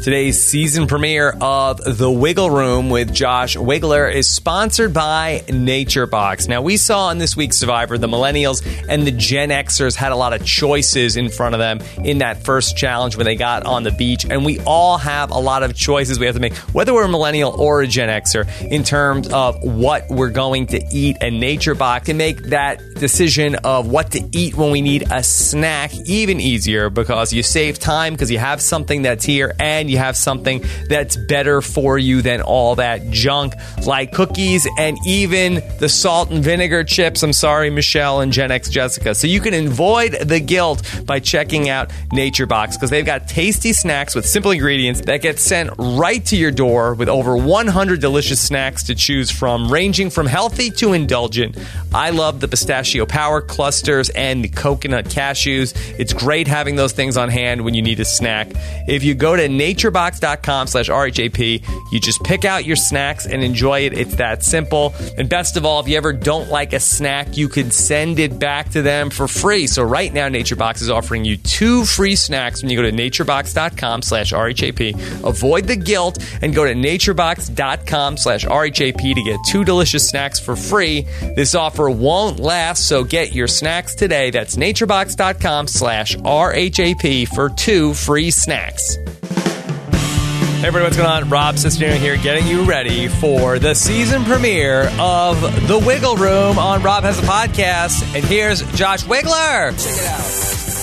Today's season premiere of The Wiggle Room with Josh Wigler is sponsored by NatureBox. Now, we saw on this week's Survivor, the millennials and the Gen Xers had a lot of choices in front of them in that first challenge when they got on the beach. And we all have a lot of choices we have to make, whether we're a millennial or a Gen Xer, in terms of what we're going to eat. And NatureBox can make that decision of what to eat when we need a snack even easier, because you save time because you have something that's here and you have something that's better for you than all that junk like cookies and even the salt and vinegar chips. I'm sorry, Michelle and Gen X Jessica. So you can avoid the guilt by checking out NatureBox, because they've got tasty snacks with simple ingredients that get sent right to your door with over 100 delicious snacks to choose from, ranging from healthy to indulgent. I love the pistachio power clusters and the coconut cashews. It's great having those things on hand when you need a snack. If you go to naturebox.com/RHAP, you just pick out your snacks and enjoy it. It's that simple. And best of all, if you ever don't like a snack, you can send it back to them for free. So right now, NatureBox is offering you 2 free snacks when you go to naturebox.com/RHAP. Avoid the guilt and go to naturebox.com/RHAP to get 2 delicious snacks for free. This offer won't last, so get your snacks today. That's naturebox.com/RHAP for 2 free snacks. Hey everybody, what's going on? Rob Cesternino here, getting you ready for the season premiere of The Wiggle Room on Rob Has a Podcast. And here's Josh Wigler. Check it out.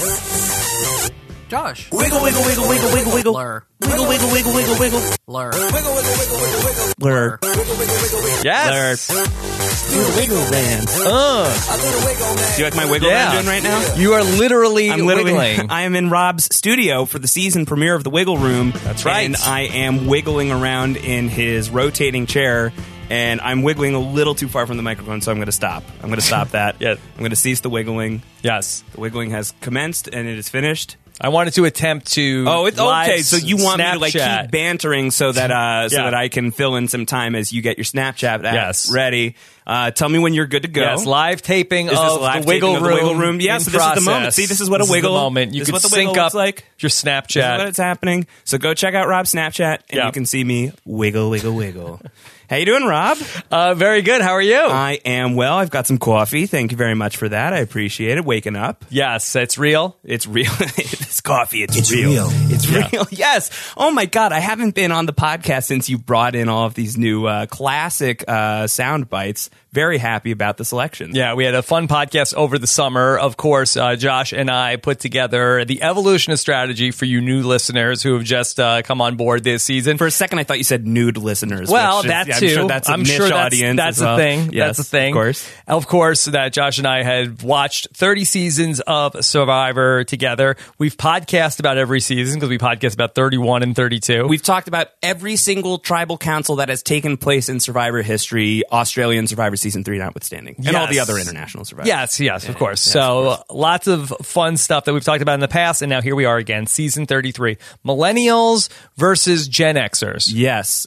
Josh. Wiggle, wiggle, wiggle, wiggle, wiggle, wiggle. Blur. Wiggle, wiggle, wiggle, wiggle, wiggle. Blur. Wiggle, wiggle, wiggle, wiggle, wiggle. Blur. Wiggle, wiggle, wiggle, wiggle. Yes. Do the wiggle man. I do the wiggle man. Do you like my wiggle that I'm doing right now? You are literally wiggling. I am in Rob's studio for the season premiere of The Wiggle Room. That's right. And I am wiggling around in his rotating chair, and I'm wiggling a little too far from the microphone, so I'm going to stop. I'm going to stop that. Yeah. I'm going to cease the wiggling. Yes. The wiggling has commenced, and it is finished. I wanted to attempt to. Oh, it's okay. So you want me to Snapchat. keep bantering so that Yeah. that I can fill in some time as you get your Snapchat app Yes. ready. Tell me when you're good to go. Yes, live taping Is this of live the Wiggle taping Room. of the Wiggle Room? Yeah, in so this is the moment. process. See, this is what a This wiggle. Is the moment. You this can is what the sync wiggle up looks like. your This is Snapchat. what it's happening. So go check out Rob's Snapchat, and Yeah. you can see me wiggle, wiggle, wiggle. How you doing, Rob? Very good. How are you? I am well. I've got some coffee. Thank you very much for that. I appreciate it. Waking up. Yes, it's real. It's real. This coffee, it's real. real. It's Yeah. real. Yes. Oh, my God. I haven't been on the podcast since you brought in all of these new classic sound bites. Very happy about the selection. Yeah, we had a fun podcast over the summer. Of course, Josh and I put together the evolution of strategy for you new listeners who have just come on board this season. For a second, I thought you said nude listeners. Well, which is- that I'm too. sure that's a niche audience. That's as well. a thing. Yes, that's a thing. Of course, that Josh and I had watched 30 seasons of Survivor together. We've podcast about every season because we podcast about 31 and 32. We've talked about every single tribal council that has taken place in Survivor history, Australian Survivor Season 3 notwithstanding, and all the Yes. other international Survivor. Yes, of course. Yes, so of course. lots of fun stuff that we've talked about in the past, and now here we are again, season 33. Millennials versus Gen Xers. Yes.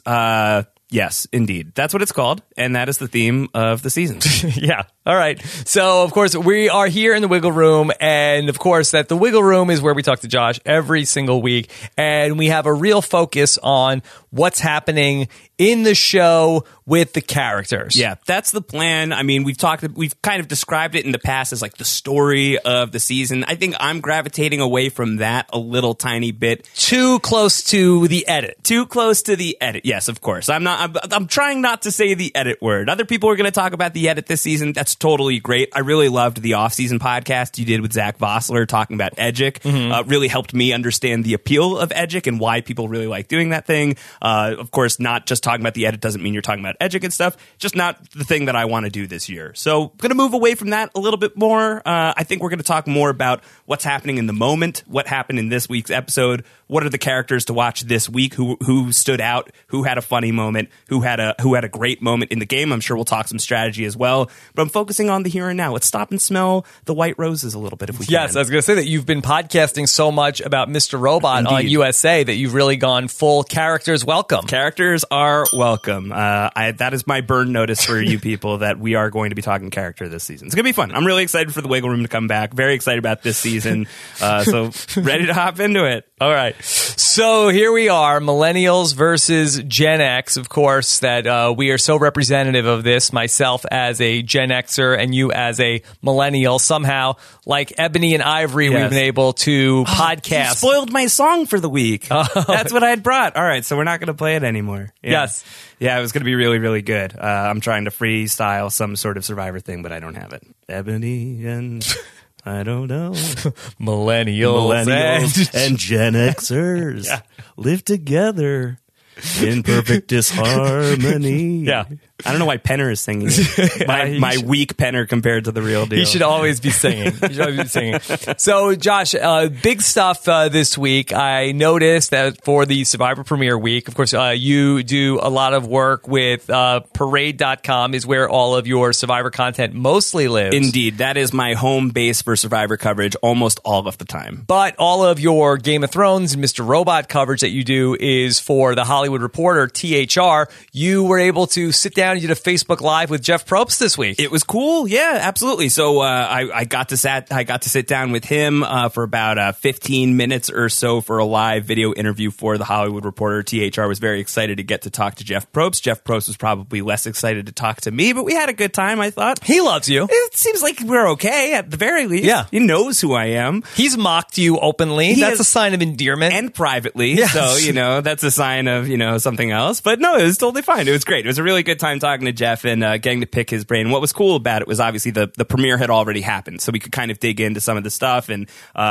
Yes, indeed. That's what it's called, and that is the theme of the season. Yeah. All right. So, of course, we are here in the Wiggle Room, and of course, that the Wiggle Room is where we talk to Josh every single week, and we have a real focus on what's happening in the show with the characters. Yeah, that's the plan. I mean, we've kind of described it in the past as like the story of the season. I think I'm gravitating away from that a little tiny bit. Too close to the edit. Too close to the edit. Yes, of course. I'm trying not to say the edit word. Other people are going to talk about the edit this season. That's totally great. I really loved the off-season podcast you did with Zach Vossler talking about Edgic. Really helped me understand the appeal of Edgic and why people really like doing that thing. Of course, not just talking about the edit doesn't mean you're talking about Edgic and stuff. Just not the thing that I want to do this year. So going to move away from that a little bit more. I think we're going to talk more about what's happening in the moment, what happened in this week's episode, what are the characters to watch this week, who stood out, who had a funny moment, who had a great moment in the game. I'm sure we'll talk some strategy as well. But I'm focusing on the here and now. Let's stop and smell the white roses a little bit if we can. Yes, I was going to say that you've been podcasting so much about Mr. Robot on Indeed. USA that you've really gone full characters welcome. Characters are welcome. I that is my burn notice for you people that we are going to be talking character this season. It's going to be fun. I'm really excited for the Wiggle Room to come back. Very excited about this season. So ready to hop into it. All right. So here we are, Millennials versus Gen X. Of course, that we are so representative of this, myself as a Gen Xer and you as a Millennial. Somehow, like Ebony and Ivory, we've been able to podcast. You spoiled my song for the week. That's what I had brought. All right, so we're not going to play it anymore. Yeah. Yes. Yeah, it was going to be really, really good. I'm trying to freestyle some sort of Survivor thing, but I don't have it. Ebony and... I don't know. Millennials and Gen Xers live together in perfect disharmony. Yeah. I don't know why Penner is singing it. My weak Penner compared to the real deal. He should always be singing. So, Josh, big stuff this week. I noticed that for the Survivor Premiere Week, of course, you do a lot of work with Parade.com is where all of your Survivor content mostly lives. Indeed. That is my home base for Survivor coverage almost all of the time. But all of your Game of Thrones and Mr. Robot coverage that you do is for The Hollywood Reporter, THR. You were able to sit down and you did a Facebook Live with Jeff Probst this week. It was cool. Yeah, absolutely. So I got to sit down with him for about 15 minutes or so for a live video interview for The Hollywood Reporter. THR was very excited to get to talk to Jeff Probst. Jeff Probst was probably less excited to talk to me, but we had a good time, I thought. He loves you. It seems like we're okay at the very least. Yeah. He knows who I am. He's mocked you openly. That's a sign of endearment. And privately. Yes. So, that's a sign of, something else. But no, it was totally fine. It was great. It was a really good time talking to Jeff and getting to pick his brain. What was cool about it was obviously the premiere had already happened, so we could kind of dig into some of the stuff and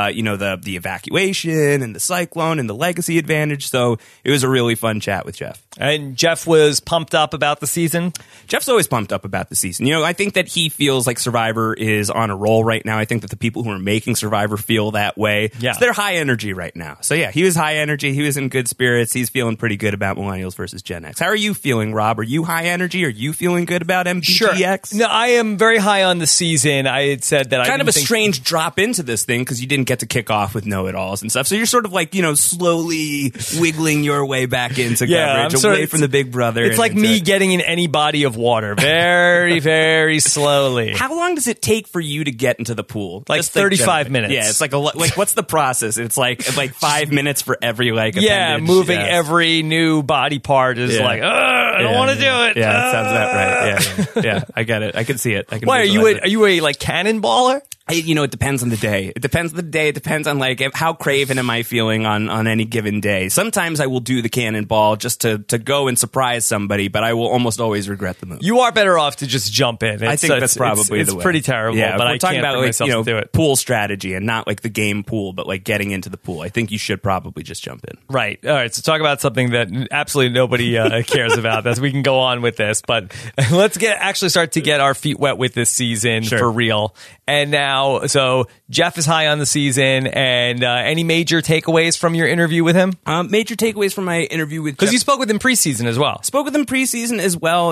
the evacuation and the cyclone and the legacy advantage. So it was a really fun chat with Jeff. And Jeff was pumped up about the season? Jeff's always pumped up about the season. I think that he feels like Survivor is on a roll right now. I think that the people who are making Survivor feel that way. Yeah. So they're high energy right now. So yeah, he was high energy. He was in good spirits. He's feeling pretty good about Millennials versus Gen X. How are you feeling, Rob? Are you high energy? Are you feeling good about MBGX? Sure. No, I am very high on the season. I had said that kind of a strange drop into this thing because you didn't get to kick off with know-it-alls and stuff. So you're sort of like, slowly wiggling your way back into coverage away from the big brother. It's like me getting in any body of water very, very slowly. How long does it take for you to get into the pool? Like 35 minutes. Yeah, it's like what's the process? It's like 5 minutes for every appendage. Moving every new body part is I don't want to do it. Yeah, that sounds about right. Yeah, I get it. I can see it. Why are you a cannonballer? It depends on the day. It depends on the day. It depends on how craven am I feeling on any given day. Sometimes I will do the cannonball just to go and surprise somebody, but I will almost always regret the move. You are better off to just jump in. I think that's probably the way. It's pretty terrible, but I can't bring myself to do it. Pool strategy and not like the game pool, but like getting into the pool. I think you should probably just jump in. Right. All right. So talk about something that absolutely nobody cares about. We can go on with this, but let's start to get our feet wet with this season for real. And now, so Jeff is high on the season, and any major takeaways from your interview with him? Major takeaways from my interview with Jeff. Because you spoke with him preseason as well. Spoke with him preseason as well.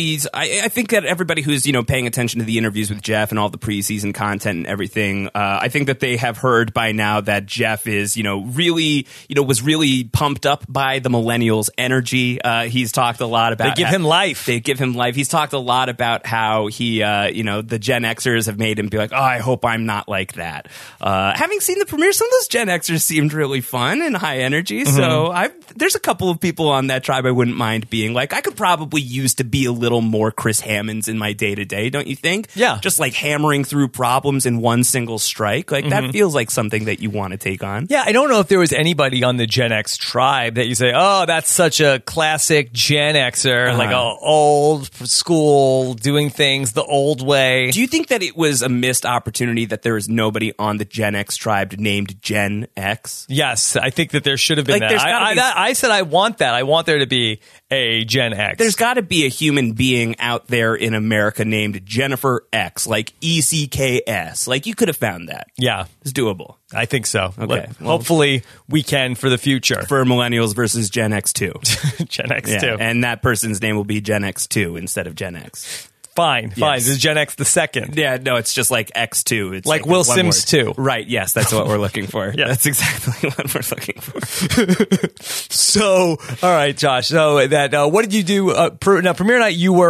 I think that everybody who's, paying attention to the interviews with Jeff and all the preseason content and everything, I think that they have heard by now that Jeff is, was really pumped up by the Millennials' energy. He's talked a lot about... They give him life. He's talked a lot about how he, the Gen Xers have made him be like, oh, I hope I'm not like that. Having seen the premiere, some of those Gen Xers seemed really fun and high energy. Mm-hmm. So there's a couple of people on that tribe I wouldn't mind being like, I could probably use to be a little more Chris Hammonds in my day-to-day, don't you think? Yeah. Just like hammering through problems in one single strike. Like that feels like something that you want to take on. Yeah, I don't know if there was anybody on the Gen X tribe that you say, oh, that's such a classic Gen Xer, like a old school doing things the old way. Do you think that it was a missed opportunity that there is nobody on the Gen X tribe named Gen X? Yes, I think that there should have been that. I said I want that. I want there to be a Gen X. There's got to be a human being out there in America named Jennifer X, like ECKS. Like you could have found that. Yeah. It's doable. I think so. Okay. Hopefully we can for the future. For Millennials versus Gen X2. Gen X2. And that person's name will be Gen X2 instead of Gen X. Fine. Yes. Is Gen X the second? Yeah, no, it's just like X2. It's Like Will one Sims word. 2. Right, yes, that's what we're looking for. Yeah. That's exactly what we're looking for. So, all right, Josh. So that what did you do? Now, premiere night, you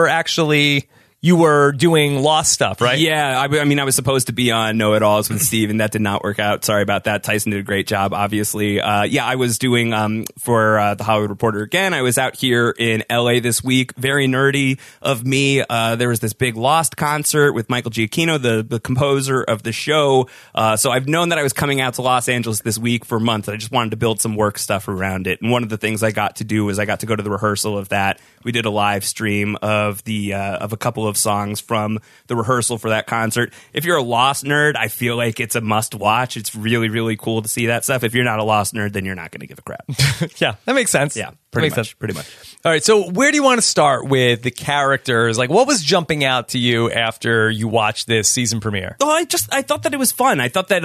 were doing Lost stuff, right? Yeah, I mean, I was supposed to be on Know It Alls with Steve, and that did not work out. Sorry about that. Tyson did a great job, obviously. Yeah, I was doing for the Hollywood Reporter again. I was out here in LA this week. Very nerdy of me. There was this big Lost concert with Michael Giacchino, the composer of the show. So I've known that I was coming out to Los Angeles this week for months. I just wanted to build some work stuff around it. And one of the things I got to do was I got to go to the rehearsal of that. We did a live stream of of a couple of songs from the rehearsal for that concert. If you're a Lost nerd, I feel like it's a must watch. It's really, really cool to see that stuff. If you're not a Lost nerd, then you're not going to give a crap. Yeah, that makes sense. Yeah, Pretty much. All right, so where do you want to start with the characters? Like, what was jumping out to you after you watched this season premiere? Oh, I thought that it was fun. I thought that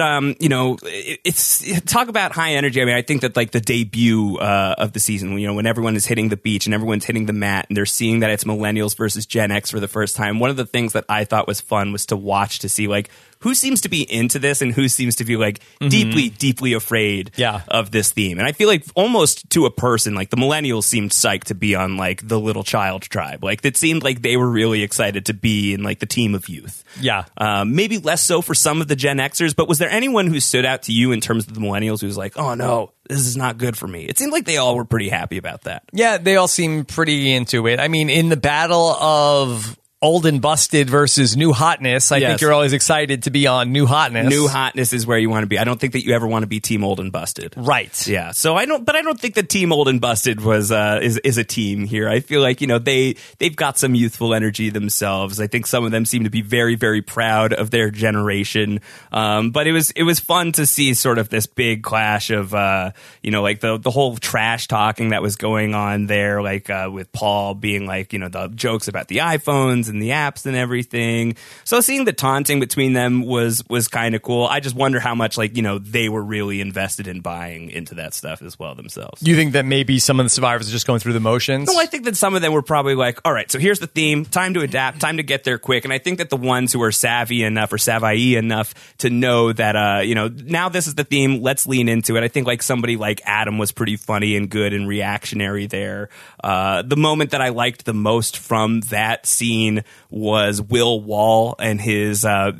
it's talk about high energy. I mean, I think that like the debut of the season, when everyone is hitting the beach and everyone's hitting the mat and they're seeing that it's millennials versus Gen X for the first time. One of the things that I thought was fun was to watch, to see like who seems to be into this and who seems to be like deeply, deeply afraid of this theme. And I feel like almost to a person, like the millennials seemed psyched to be on like the little child tribe. Like it seemed like they were really excited to be in like the team of youth. Yeah. Maybe less so for some of the Gen Xers, but was there anyone who stood out to you in terms of the millennials who was like, oh no, this is not good for me? It seemed like they all were pretty happy about that. Yeah, they all seem pretty into it. I mean, in the battle of old and busted versus new hotness, I think you're always excited to be on new hotness. New hotness is where you want to be. I don't think that you ever want to be team old and busted. Right. Yeah. So I don't think that team old and busted was is a team here. I feel like, they've got some youthful energy themselves. I think some of them seem to be very, very proud of their generation. But it was fun to see sort of this big clash of like the whole trash talking that was going on there, like with Paul being like, the jokes about the iPhones and the apps and everything. So seeing the taunting between them was kind of cool. I just wonder how much they were really invested in buying into that stuff as well themselves. You think that maybe some of the survivors are just going through the motions? No, I think that some of them were probably like, all right, so here's the theme, time to adapt, time to get there quick. And I think that the ones who are savvy enough or savvy enough to know that, now this is the theme, let's lean into it. I think like somebody like Adam was pretty funny and good and reactionary there. The moment that I liked the most from that scene was Will Wall and his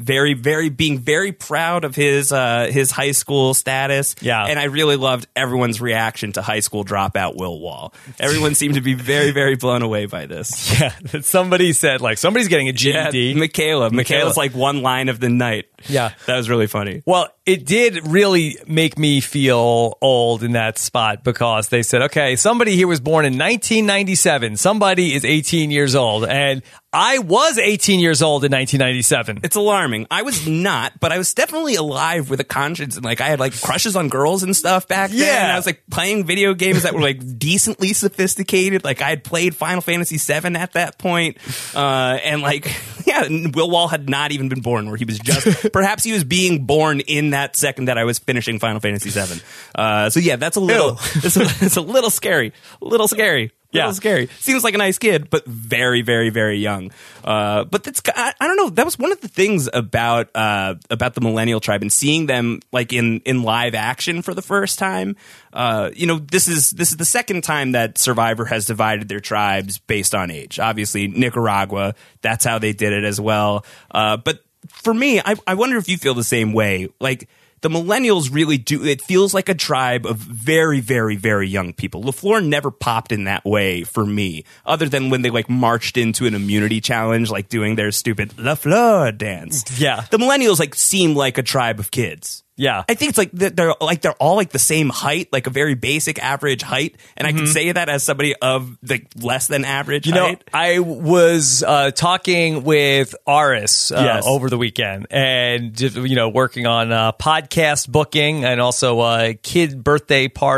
being very proud of his high school status. Yeah. And I really loved everyone's reaction to high school dropout Will Wall. Everyone seemed to be very, very blown away by this. Yeah. Somebody said like somebody's getting a GED. Yeah, Michaela's like one line of the night. Yeah. That was really funny. Well, it did really make me feel old in that spot because they said, okay, somebody here was born in 1997. Somebody is 18 years old. And I was 18 years old in 1997. It's alarming. I was not, but I was definitely alive with a conscience, and like I had like crushes on girls and stuff back then. Yeah. And I was like playing video games that were like decently sophisticated. Like I had played Final Fantasy VII at that point. And like, yeah, Will Wall had not even been born, where he was just, perhaps he was being born in that second that I was finishing Final Fantasy VII. So yeah, that's a little, it's a little scary. A little scary. Yeah, scary. Seems like a nice kid, but very, very, very young. But that's, I don't know. That was one of the things about the millennial tribe and seeing them like in live action for the first time. This is the second time that Survivor has divided their tribes based on age. Obviously, Nicaragua, that's how they did it as well. But for me, I wonder if you feel the same way. Like, the millennials really do. It feels like a tribe of very, very, very young people. LaFleur never popped in that way for me, other than when they like marched into an immunity challenge, like doing their stupid LaFleur dance. Yeah. The millennials like seem like a tribe of kids. Yeah. I think it's like they're all like the same height, like a very basic average height. And I can say that as somebody of like less than average height. I was talking with Aris over the weekend and just, working on podcast booking and also kid birthday party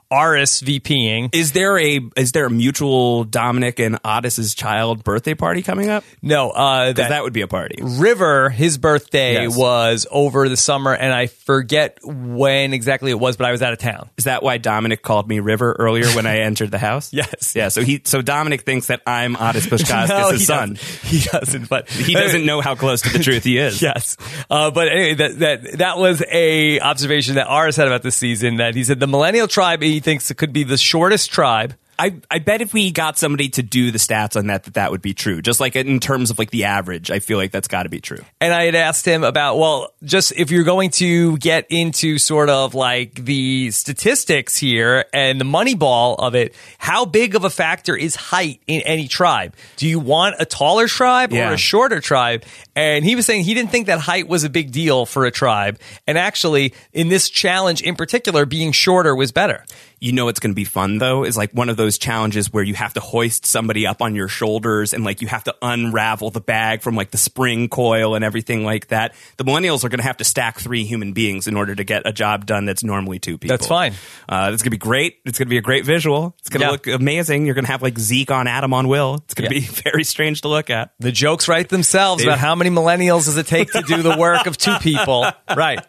RSVPing. Is there a mutual Dominic and Otis's child birthday party coming up? No, That would be a party. River, his birthday Yes. was over the summer, and I forget when exactly it was, but I was out of town. Is that why Dominic called me River earlier when I entered the house? Yes. Yeah. So Dominic thinks that I'm Otis Bushkaskis' No, he son. doesn't. He doesn't, but He doesn't know how close to the truth he is. Yes, but anyway, that was a observation that Aris had about this season. That he said the Millennial tribe he thinks it could be the shortest tribe. I bet if we got somebody to do the stats on that would be true. Just like in terms of like the average, I feel like that's got to be true. And I had asked him about, well, just if you're going to get into sort of like the statistics here and the money ball of it, how big of a factor is height in any tribe? Do you want a taller tribe or a shorter tribe? And he was saying he didn't think that height was a big deal for a tribe. And actually, in this challenge in particular, being shorter was better. You know what's going to be fun, though, is like one of those challenges where you have to hoist somebody up on your shoulders and like you have to unravel the bag from like the spring coil and everything like that. The Millennials are going to have to stack 3 human beings in order to get a job done that's normally 2 people. That's fine. That's going to be great. It's going to be a great visual. It's going to look amazing. You're going to have like Zeke on Adam on Will. It's going to be very strange to look at. The jokes write themselves about how many Millennials does it take to do the work of 2 people. Right.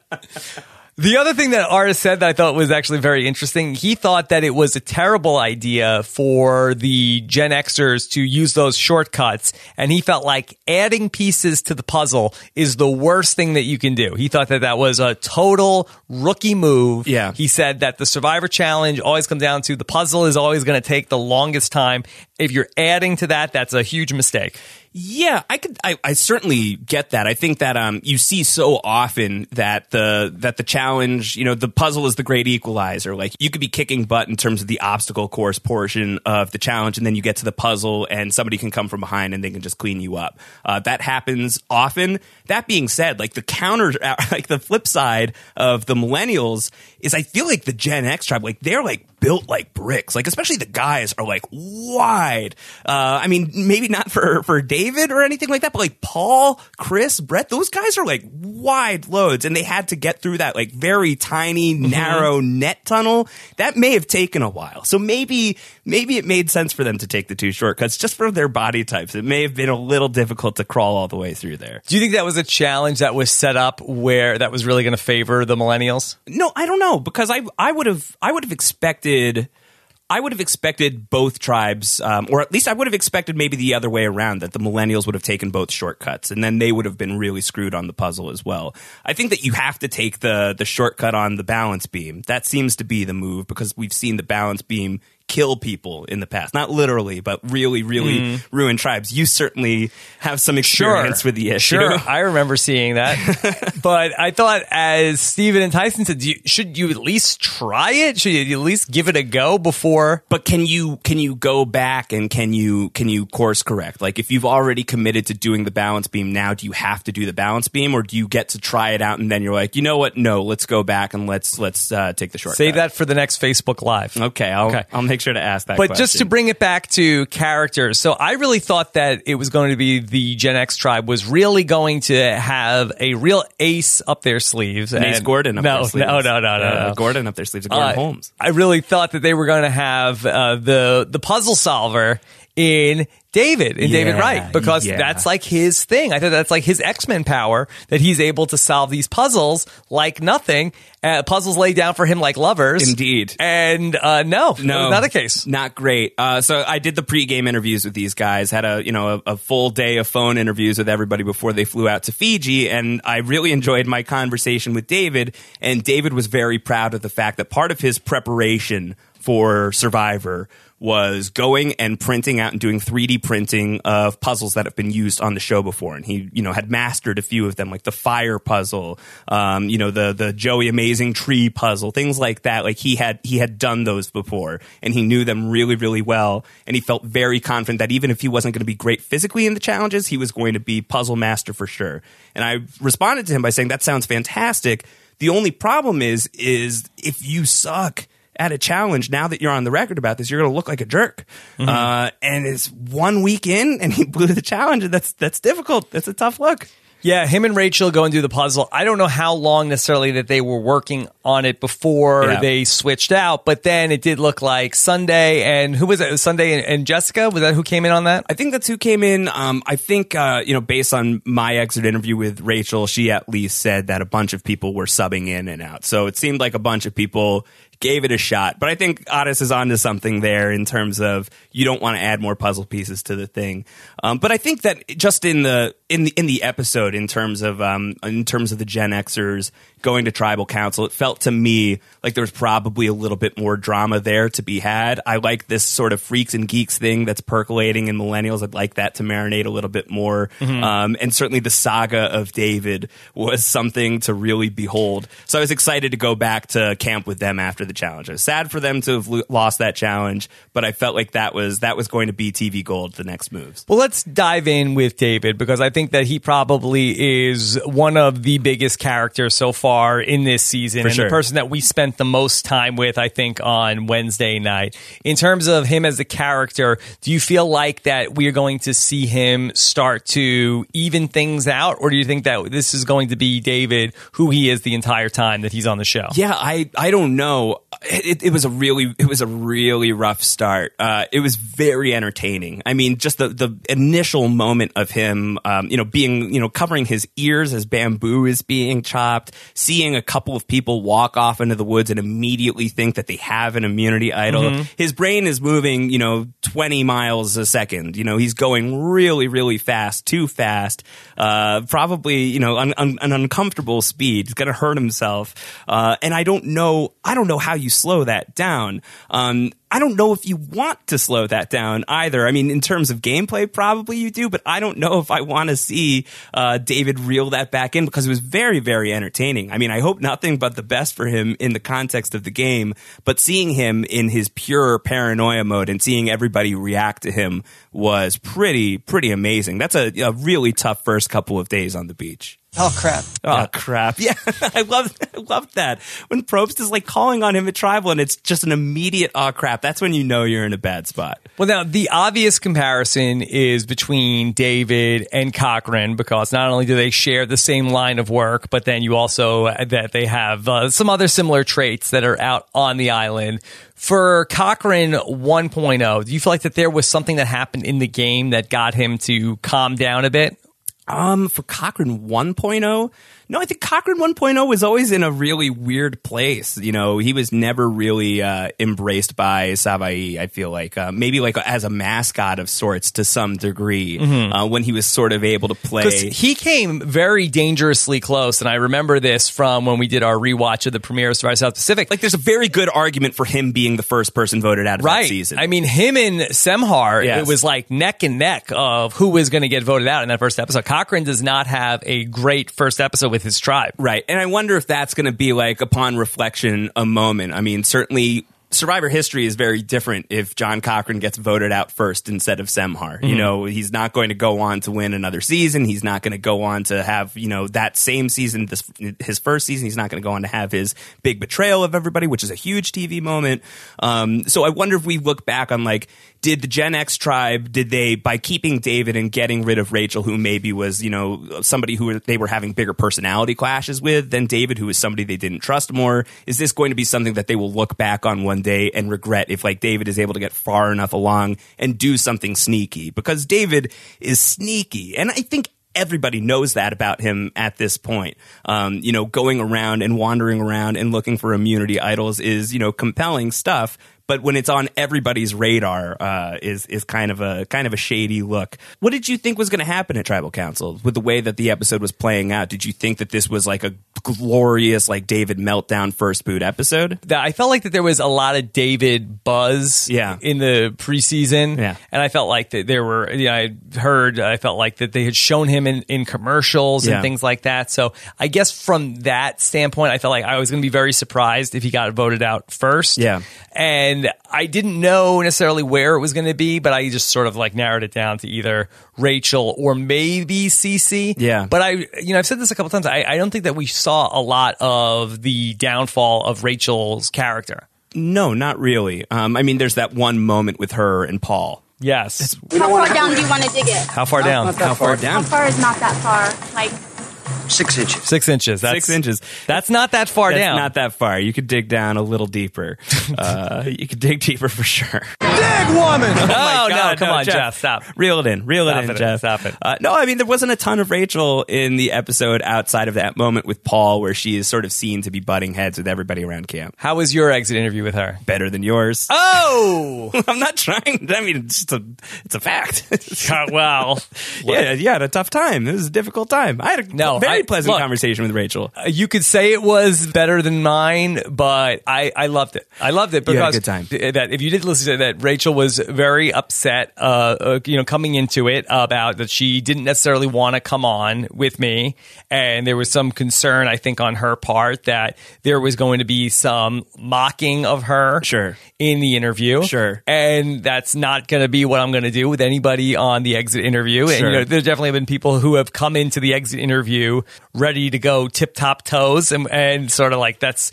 The other thing that Aris said that I thought was actually very interesting, he thought that it was a terrible idea for the Gen Xers to use those shortcuts, and he felt like adding pieces to the puzzle is the worst thing that you can do. He thought that was a total rookie move. Yeah. He said that the Survivor Challenge always comes down to the puzzle is always going to take the longest time. If you're adding to that, that's a huge mistake. Yeah, I certainly get that. I think that you see so often that the challenge, you know, the puzzle is the great equalizer. Like you could be kicking butt in terms of the obstacle course portion of the challenge, and then you get to the puzzle and somebody can come from behind and they can just clean you up. That happens often. That being said, like the counter, like the flip side of the Millennials is I feel like the Gen X tribe, like they're like built like bricks. Like especially the guys are like wide. I mean, maybe not for David or anything like that, but like Paul, Chris, Brett, those guys are like wide loads, and they had to get through that like very tiny, narrow net tunnel. That may have taken a while. So maybe it made sense for them to take the 2 shortcuts just for their body types. It may have been a little difficult to crawl all the way through there. Do you think that was a challenge that was set up where that was really going to favor the Millennials? No, I don't know, because I would have expected both tribes, or at least I would have expected maybe the other way around, that the Millennials would have taken both shortcuts, and then they would have been really screwed on the puzzle as well. I think that you have to take the shortcut on the balance beam. That seems to be the move, because we've seen the balance beam kill people in the past. Not literally, but really, really ruin tribes. You certainly have some experience with the issue. Sure, I remember seeing that. But I thought, as Steven and Tyson said, should you at least try it? Should you at least give it a go before? But can you go back and can you course correct? Like if you've already committed to doing the balance beam now, do you have to do the balance beam, or do you get to try it out and then you're like, you know what? No, let's go back and let's take the shortcut. Save that for the next Facebook Live. Okay, I'll make sure to ask that But question. just to bring it back to characters, so I really thought that it was going to be the Gen X tribe was really going to have a real ace up their sleeves. Ace Gordon up their sleeves. No. Gordon up their sleeves. Gordon Holmes. I really thought that they were going to have the puzzle solver in David Wright, because that's like his thing. I thought that's like his X-Men power, that he's able to solve these puzzles like nothing. Puzzles laid down for him like lovers. Indeed. And no, that was not the case. Not great. So I did the pregame interviews with these guys, had a full day of phone interviews with everybody before they flew out to Fiji, and I really enjoyed my conversation with David, and David was very proud of the fact that part of his preparation for Survivor was going and printing out and doing 3D printing of puzzles that have been used on the show before. And he, had mastered a few of them, like the fire puzzle, the Joey Amazing tree puzzle, things like that. Like he had done those before, and he knew them really, really well. And he felt very confident that even if he wasn't going to be great physically in the challenges, he was going to be puzzle master for sure. And I responded to him by saying, that sounds fantastic. The only problem is if you suck at a challenge, now that you're on the record about this, you're going to look like a jerk. And it's 1 week in, and he blew the challenge. And that's difficult. That's a tough look. Yeah, him and Rachel go and do the puzzle. I don't know how long necessarily that they were working on it before they switched out, but then it did look like Sunday and who was it? Sunday and Jessica? Was that who came in on that? I think that's who came in. I think, based on my exit interview with Rachel, she at least said that a bunch of people were subbing in and out. So it seemed like a bunch of people gave it a shot. But I think Otis is onto something there in terms of you don't want to add more puzzle pieces to the thing. But I think that just in the episode, in terms of the Gen Xers going to tribal council, it felt to me like there was probably a little bit more drama there to be had. I like this sort of freaks and geeks thing that's percolating in millennials. I'd like that to marinate a little bit more. And certainly the saga of David was something to really behold. So I was excited to go back to camp with them after the challenge. I was sad for them to have lost that challenge, but I felt like that was going to be TV gold, the next moves. Well, let's dive in with David, because I think that he probably is one of the biggest characters so far in this season, and the person that we spent the most time with, I think, on Wednesday night. In terms of him as a character, do you feel like that we are going to see him start to even things out, or do you think that this is going to be David who he is the entire time that he's on the show? Yeah, I don't know. It was a really rough start. It was very entertaining. I mean, just the initial moment of him, covering his ears as bamboo is being chopped, seeing a couple of people walk off into the woods and immediately think that they have an immunity idol. His brain is moving, 20 miles a second. He's going really, really fast, too fast, probably, an uncomfortable speed. He's going to hurt himself. And I don't know how you slow that down. I don't know if you want to slow that down either. I mean, in terms of gameplay, probably you do, but I don't know if I want to see David reel that back in, because it was very, very entertaining. I mean, I hope nothing but the best for him in the context of the game, but seeing him in his pure paranoia mode and seeing everybody react to him was pretty amazing. That's a really tough first couple of days on the beach. Oh, crap. Oh, crap. Yeah, I love that. When Probst is like calling on him at Tribal and it's just an immediate, oh, crap, that's when you know you're in a bad spot. Well, now, the obvious comparison is between David and Cochran, because not only do they share the same line of work, but then you also, that they have some other similar traits that are out on the island. For Cochran 1.0, do you feel like that there was something that happened in the game that got him to calm down a bit? For Cochran 1.0, no, I think Cochran 1.0 was always in a really weird place. He was never really embraced by Savaí, I feel like. Maybe like as a mascot of sorts to some degree, when he was sort of able to play. Because he came very dangerously close, and I remember this from when we did our rewatch of the premiere of Survivor South Pacific. Like, there's a very good argument for him being the first person voted out of that season. I mean, him and Semhar, it was like neck and neck of who was going to get voted out in that first episode. Cochran does not have a great first episode with his tribe. Right. And I wonder if that's going to be like, upon reflection, a moment. I mean, certainly Survivor history is very different if John Cochran gets voted out first instead of Semhar. He's not going to go on to win another season. He's not going to go on to have, that same season, his first season. He's not going to go on to have his big betrayal of everybody, which is a huge TV moment. So I wonder if we look back on, like, did the Gen X tribe, did they, by keeping David and getting rid of Rachel, who maybe was, somebody who they were having bigger personality clashes with than David, who was somebody they didn't trust more, is this going to be something that they will look back on one day and regret if, like, David is able to get far enough along and do something sneaky? Because David is sneaky, and I think everybody knows that about him at this point. Going around and wandering around and looking for immunity idols is, compelling stuff. But when it's on everybody's radar, is kind of a shady look. What did you think was going to happen at Tribal Council with the way that the episode was playing out? Did you think that this was like a glorious, like, David meltdown first boot episode? I felt like that there was a lot of David buzz in the preseason. Yeah. And I felt like that there were, I felt like that they had shown him in commercials and things like that. So I guess from that standpoint, I felt like I was going to be very surprised if he got voted out first. Yeah. And I didn't know necessarily where it was going to be, but I just sort of like narrowed it down to either Rachel or maybe Cece. Yeah. But I've said this a couple times. I don't think that we saw a lot of the downfall of Rachel's character. No, not really. I mean, there's that one moment with her and Paul. Yes. How far down do you want to dig it? How far down? How far down? How far is not that far? Like, 6 inches. 6 inches. That's 6 inches. That's not that far That's down. not that far. You could dig down a little deeper. You could dig deeper for sure. Dig, woman! Oh, my God, no, come on, Jeff. Jeff, stop. Reel it in, Stop it, Jeff. stop it. No, I mean, there wasn't a ton of Rachel in the episode outside of that moment with Paul where she is sort of seen to be butting heads with everybody around camp. How was your exit interview with her? Better than yours. Oh! I'm not trying. I mean, it's a fact. Well, yeah, you had a tough time. It was a difficult time. I had a very pleasant conversation with Rachel. You could say it was better than mine, but I loved it. I loved it because You had a good time. That if you did listen to that, Rachel was very upset, coming into it about that she didn't necessarily want to come on with me, and there was some concern, I think, on her part that there was going to be some mocking of her, Sure, in the interview, sure, and that's not going to be what I'm going to do with anybody on the exit interview. Sure. And there definitely have been people who have come into the exit interview ready to go tip top toes, and sort of like that's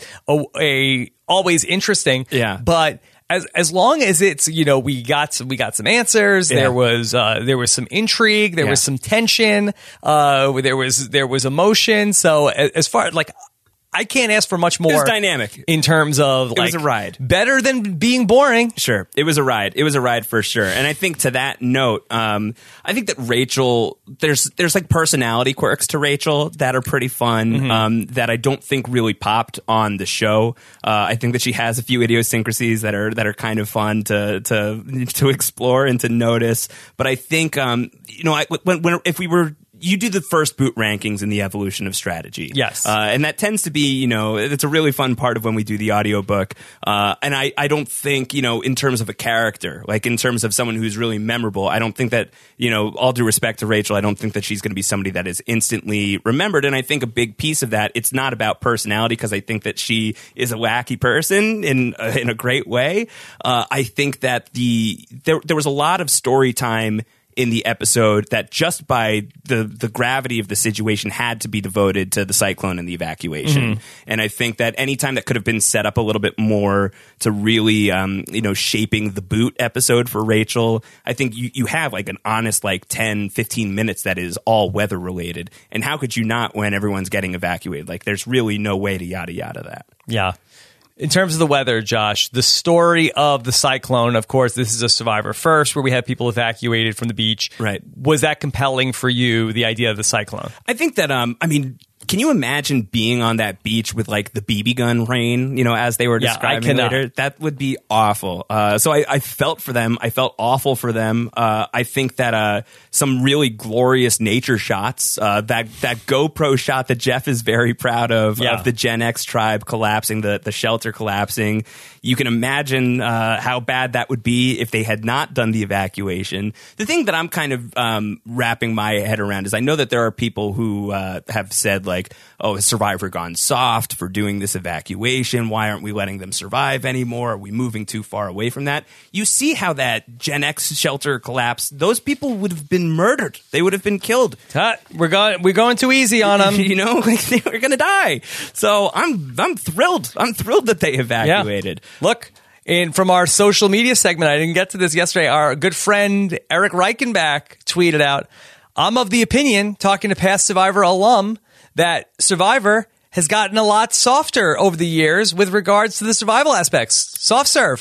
a always interesting. Yeah. But as long as it's, we got some answers. Yeah. There was some intrigue. There was some tension. There was emotion. So as far like, I can't ask for much more. It was dynamic in terms of It was a ride. Better than being boring. Sure. It was a ride. It was a ride for sure. And I think to that note, I think that Rachel, there's like personality quirks to Rachel that are pretty fun, that I don't think really popped on the show. I think that she has a few idiosyncrasies that are kind of fun to explore and to notice. But I think, if we were, you do the first boot rankings in the evolution of strategy. Yes. And that tends to be, it's a really fun part of when we do the audiobook. And I don't think, in terms of a character, like in terms of someone who's really memorable, I don't think that, all due respect to Rachel, I don't think that she's going to be somebody that is instantly remembered. And I think a big piece of that, it's not about personality, because I think that she is a wacky person in a great way. I think that there was a lot of story time in the episode that just by the gravity of the situation had to be devoted to the cyclone and the evacuation. And I think that anytime that could have been set up a little bit more to really, shaping the boot episode for Rachel, I think you have like an honest 10, 15 minutes that is all weather related. And how could you not when everyone's getting evacuated? Like there's really no way to yada yada that. Yeah. In terms of the weather, Josh, the story of the cyclone, of course, this is a Survivor First where we have people evacuated from the beach. Right. Was that compelling for you, the idea of the cyclone? I think that, can you imagine being on that beach with like the BB gun rain, as they were describing later? That would be awful. So I felt for them. I felt awful for them. I think that some really glorious nature shots, that GoPro shot that Jeff is very proud of the Gen X tribe collapsing, the shelter collapsing. You can imagine how bad that would be if they had not done the evacuation. The thing that I'm kind of wrapping my head around is I know that there are people who have said like, oh, has Survivor gone soft for doing this evacuation? Why aren't we letting them survive anymore? Are we moving too far away from that? You see how that Gen X shelter collapsed. Those people would have been murdered. They would have been killed. We're going too easy on them. Like they were going to die. So I'm thrilled. I'm thrilled that they evacuated. Yeah. Look, from our social media segment, I didn't get to this yesterday, our good friend Eric Reichenbach tweeted out, I'm of the opinion, talking to past Survivor alum, that Survivor has gotten a lot softer over the years with regards to the survival aspects. Soft serve,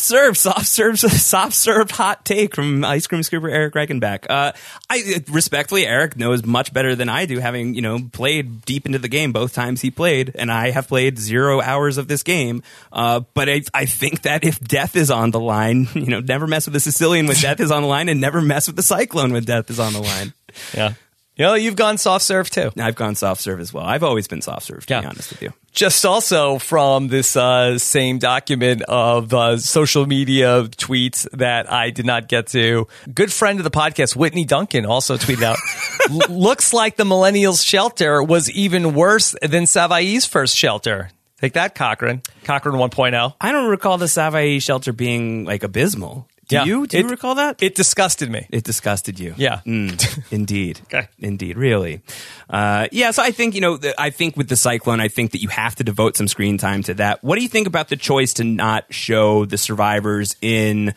hot take from Ice Cream Scooper Eric Reichenbach. I respectfully, Eric knows much better than I do, having played deep into the game both times he played, and I have played 0 hours of this game. But I think that if death is on the line, never mess with the Sicilian when death is on the line, and never mess with the Cyclone when death is on the line. Yeah. You've gone soft serve too. I've gone soft serve as well. I've always been soft serve, to be honest with you. Just also from this same document of social media tweets that I did not get to, good friend of the podcast, Whitney Duncan, also tweeted out, looks like the Millennials shelter was even worse than Savai's first shelter. Take that, Cochran 1.0. I don't recall the Savai shelter being like abysmal. Do you recall that? It disgusted me. It disgusted you. Yeah. Indeed. Okay. Indeed. Really. So I think, I think with the Cyclone, I think that you have to devote some screen time to that. What do you think about the choice to not show the survivors in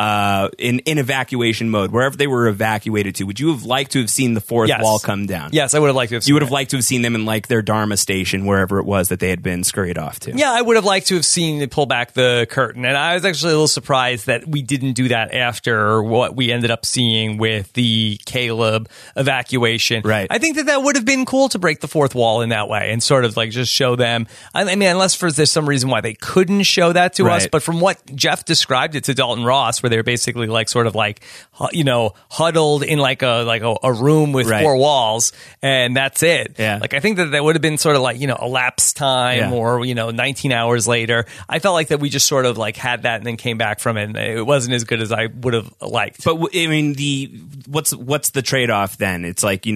evacuation mode, wherever they were evacuated to? Would you have liked to have seen the fourth wall come down? Yes, I would have liked to have seen You would have liked to have seen them in like their Dharma station, wherever it was that they had been scurried off to. Yeah, I would have liked to have seen it pull back the curtain. And I was actually a little surprised that we didn't do that after what we ended up seeing with the Caleb evacuation. Right. I think that would have been cool to break the fourth wall in that way and sort of like just show them. I mean, unless there's some reason why they couldn't show that to us. But from what Jeff described it to Dalton Ross, where they're basically like sort of like, huddled in like a room with four walls, and that's it. Yeah. Like I think that would have been sort of like, elapsed time or, 19 hours later. I felt like that we just sort of like had that and then came back from it. And it wasn't as good as I would have liked. But I mean, what's the trade-off then? It's like,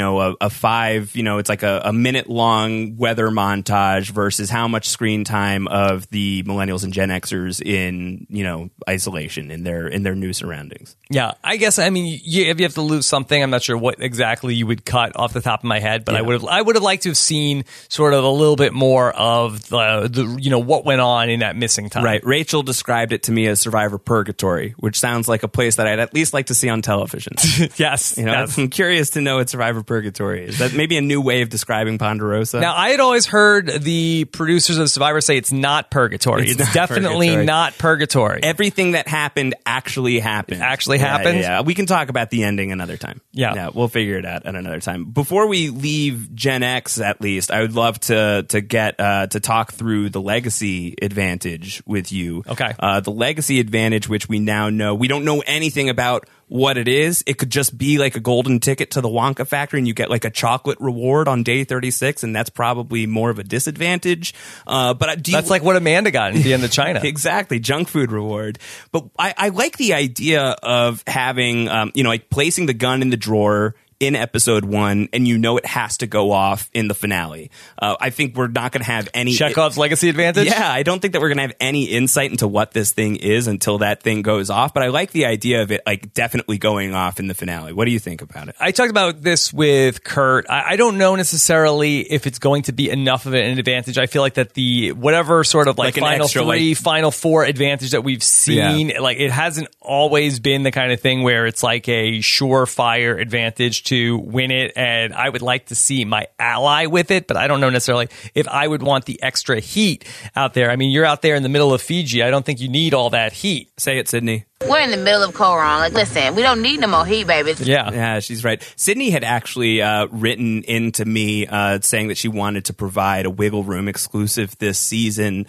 it's like a minute long weather montage versus how much screen time of the millennials and Gen Xers in, isolation in their new surroundings. Yeah, I guess, if you have to lose something, I'm not sure what exactly you would cut off the top of my head, but I would have liked to have seen sort of a little bit more of the what went on in that missing time. Right. Rachel described it to me as Survivor Purgatory, which sounds like a place that I'd at least like to see on television. Yes. I'm curious to know what Survivor Purgatory is. That maybe a new way of describing Ponderosa? Now, I had always heard the producers of Survivor say it's not purgatory. It's definitely not purgatory. Everything that happened actually happened. Happened? Yeah. We can talk about the ending another time. Yeah. We'll figure it out at another time. Before we leave Gen X, at least, I would love to get to talk through the legacy advantage with you. Okay. The legacy advantage, which we now know, we don't know anything about what it is. It could just be like a golden ticket to the Wonka factory and you get like a chocolate reward on day 36, and that's probably more of a disadvantage. That's like what Amanda got at the end of China. Exactly. Junk food reward. But I like the idea of having, like placing the gun in the drawer in episode 1, and it has to go off in the finale. I think we're not going to have any... Chekhov's legacy advantage? Yeah, I don't think that we're going to have any insight into what this thing is until that thing goes off, but I like the idea of it like definitely going off in the finale. What do you think about it? I talked about this with Kurt. I don't know necessarily if it's going to be enough of an advantage. I feel like that the whatever sort of like final extra, three, final four advantage that we've seen, like it hasn't always been the kind of thing where it's like a surefire advantage to win it, and I would like to see my ally with it, but I don't know necessarily if I would want the extra heat out there. I mean, you're out there in the middle of Fiji. I don't think you need all that heat. Say it, Sydney. We're in the middle of Coron. Like, listen, we don't need no more heat, baby. Yeah, she's right. Sydney had actually written into me saying that she wanted to provide a Wiggle Room exclusive this season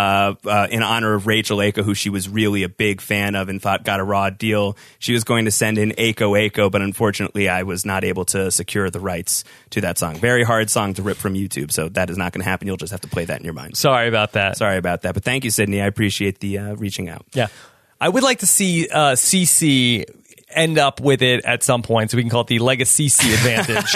in honor of Rachel Aiko, who she was really a big fan of and thought got a raw deal. She was going to send in Aiko, but unfortunately I was not able to secure the rights to that song. Very hard song to rip from YouTube, so that is not going to happen. You'll just have to play that in your mind. Sorry about that. But thank you, Sydney. I appreciate the reaching out. Yeah. I would like to see CC end up with it at some point so we can call it the Legacy advantage.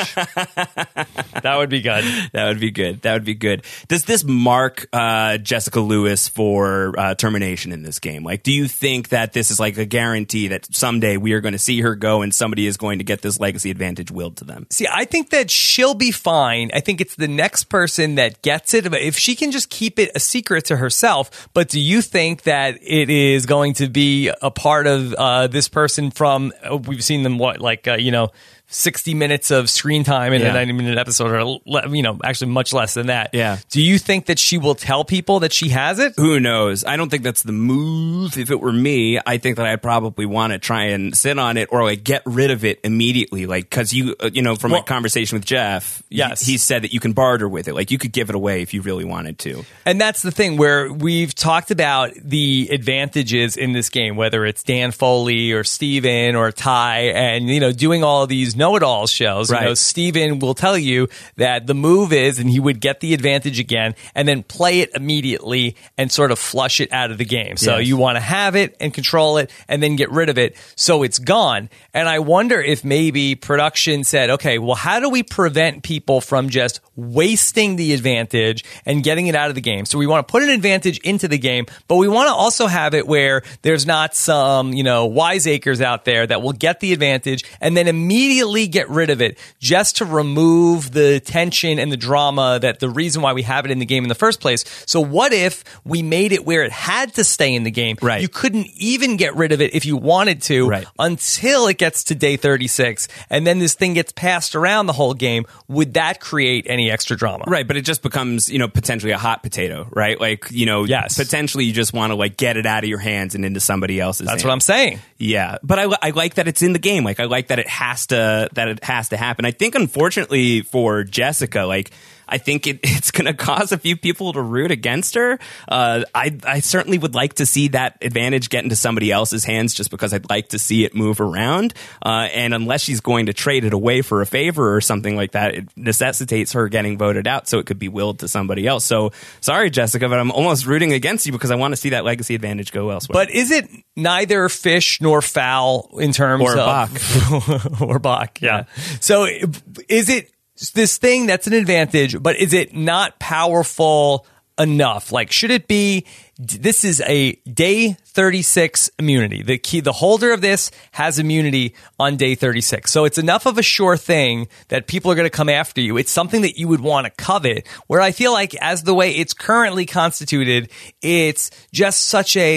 That would be good. That would be good. Does this mark Jessica Lewis for termination in this game? Like, do you think that this is like a guarantee that someday we are going to see her go and somebody is going to get this legacy advantage willed to them? See, I think that she'll be fine. I think it's the next person that gets it. But if she can just keep it a secret to herself, but do you think that it is going to be a part of this person from, we've seen them, 60 minutes of screen time in a 90-minute episode, or actually much less than that. Yeah. Do you think that she will tell people that she has it? Who knows? I don't think that's the move. If it were me, I think that I'd probably want to try and sit on it or like get rid of it immediately. Like, because from my conversation with Jeff, yes, he said that you can barter with it. Like, you could give it away if you really wanted to. And that's the thing where we've talked about the advantages in this game, whether it's Dan Foley or Steven or Ty, and doing all of these know-it-all shows. Right. You know, Steven will tell you that the move is, and he would get the advantage again and then play it immediately and sort of flush it out of the game. So Yes. you want to have it and control it and then get rid of it so it's gone. And I wonder if maybe production said, okay, well, how do we prevent people from just wasting the advantage and getting it out of the game? So we want to put an advantage into the game, but we want to also have it where there's not some, wiseacres out there that will get the advantage and then immediately get rid of it just to remove the tension and the drama that the reason why we have it in the game in the first place. So what if we made it where it had to stay in the game? Right. You couldn't even get rid of it if you wanted to Right. until it gets to day 36 and then this thing gets passed around the whole game. Would that create any extra drama? Right, but it just becomes, potentially a hot potato, right? Like, Yes. potentially you just want to like get it out of your hands and into somebody else's. That's what I'm saying. Yeah, but I like that it's in the game. Like I like that it has to happen. I think unfortunately for Jessica, like I think it's going to cause a few people to root against her. I certainly would like to see that advantage get into somebody else's hands just because I'd like to see it move around. And unless she's going to trade it away for a favor or something like that, it necessitates her getting voted out so it could be willed to somebody else. So sorry, Jessica, but I'm almost rooting against you because I want to see that legacy advantage go elsewhere. But is it neither fish nor fowl in terms Or of... or Bach, yeah. So is it this thing that's an advantage, but is it not powerful enough? Like, should it be, this is a day 36 immunity. The holder of this has immunity on day 36. So it's enough of a sure thing that people are going to come after you. It's something that you would want to covet, where I feel like as the way it's currently constituted, it's just such a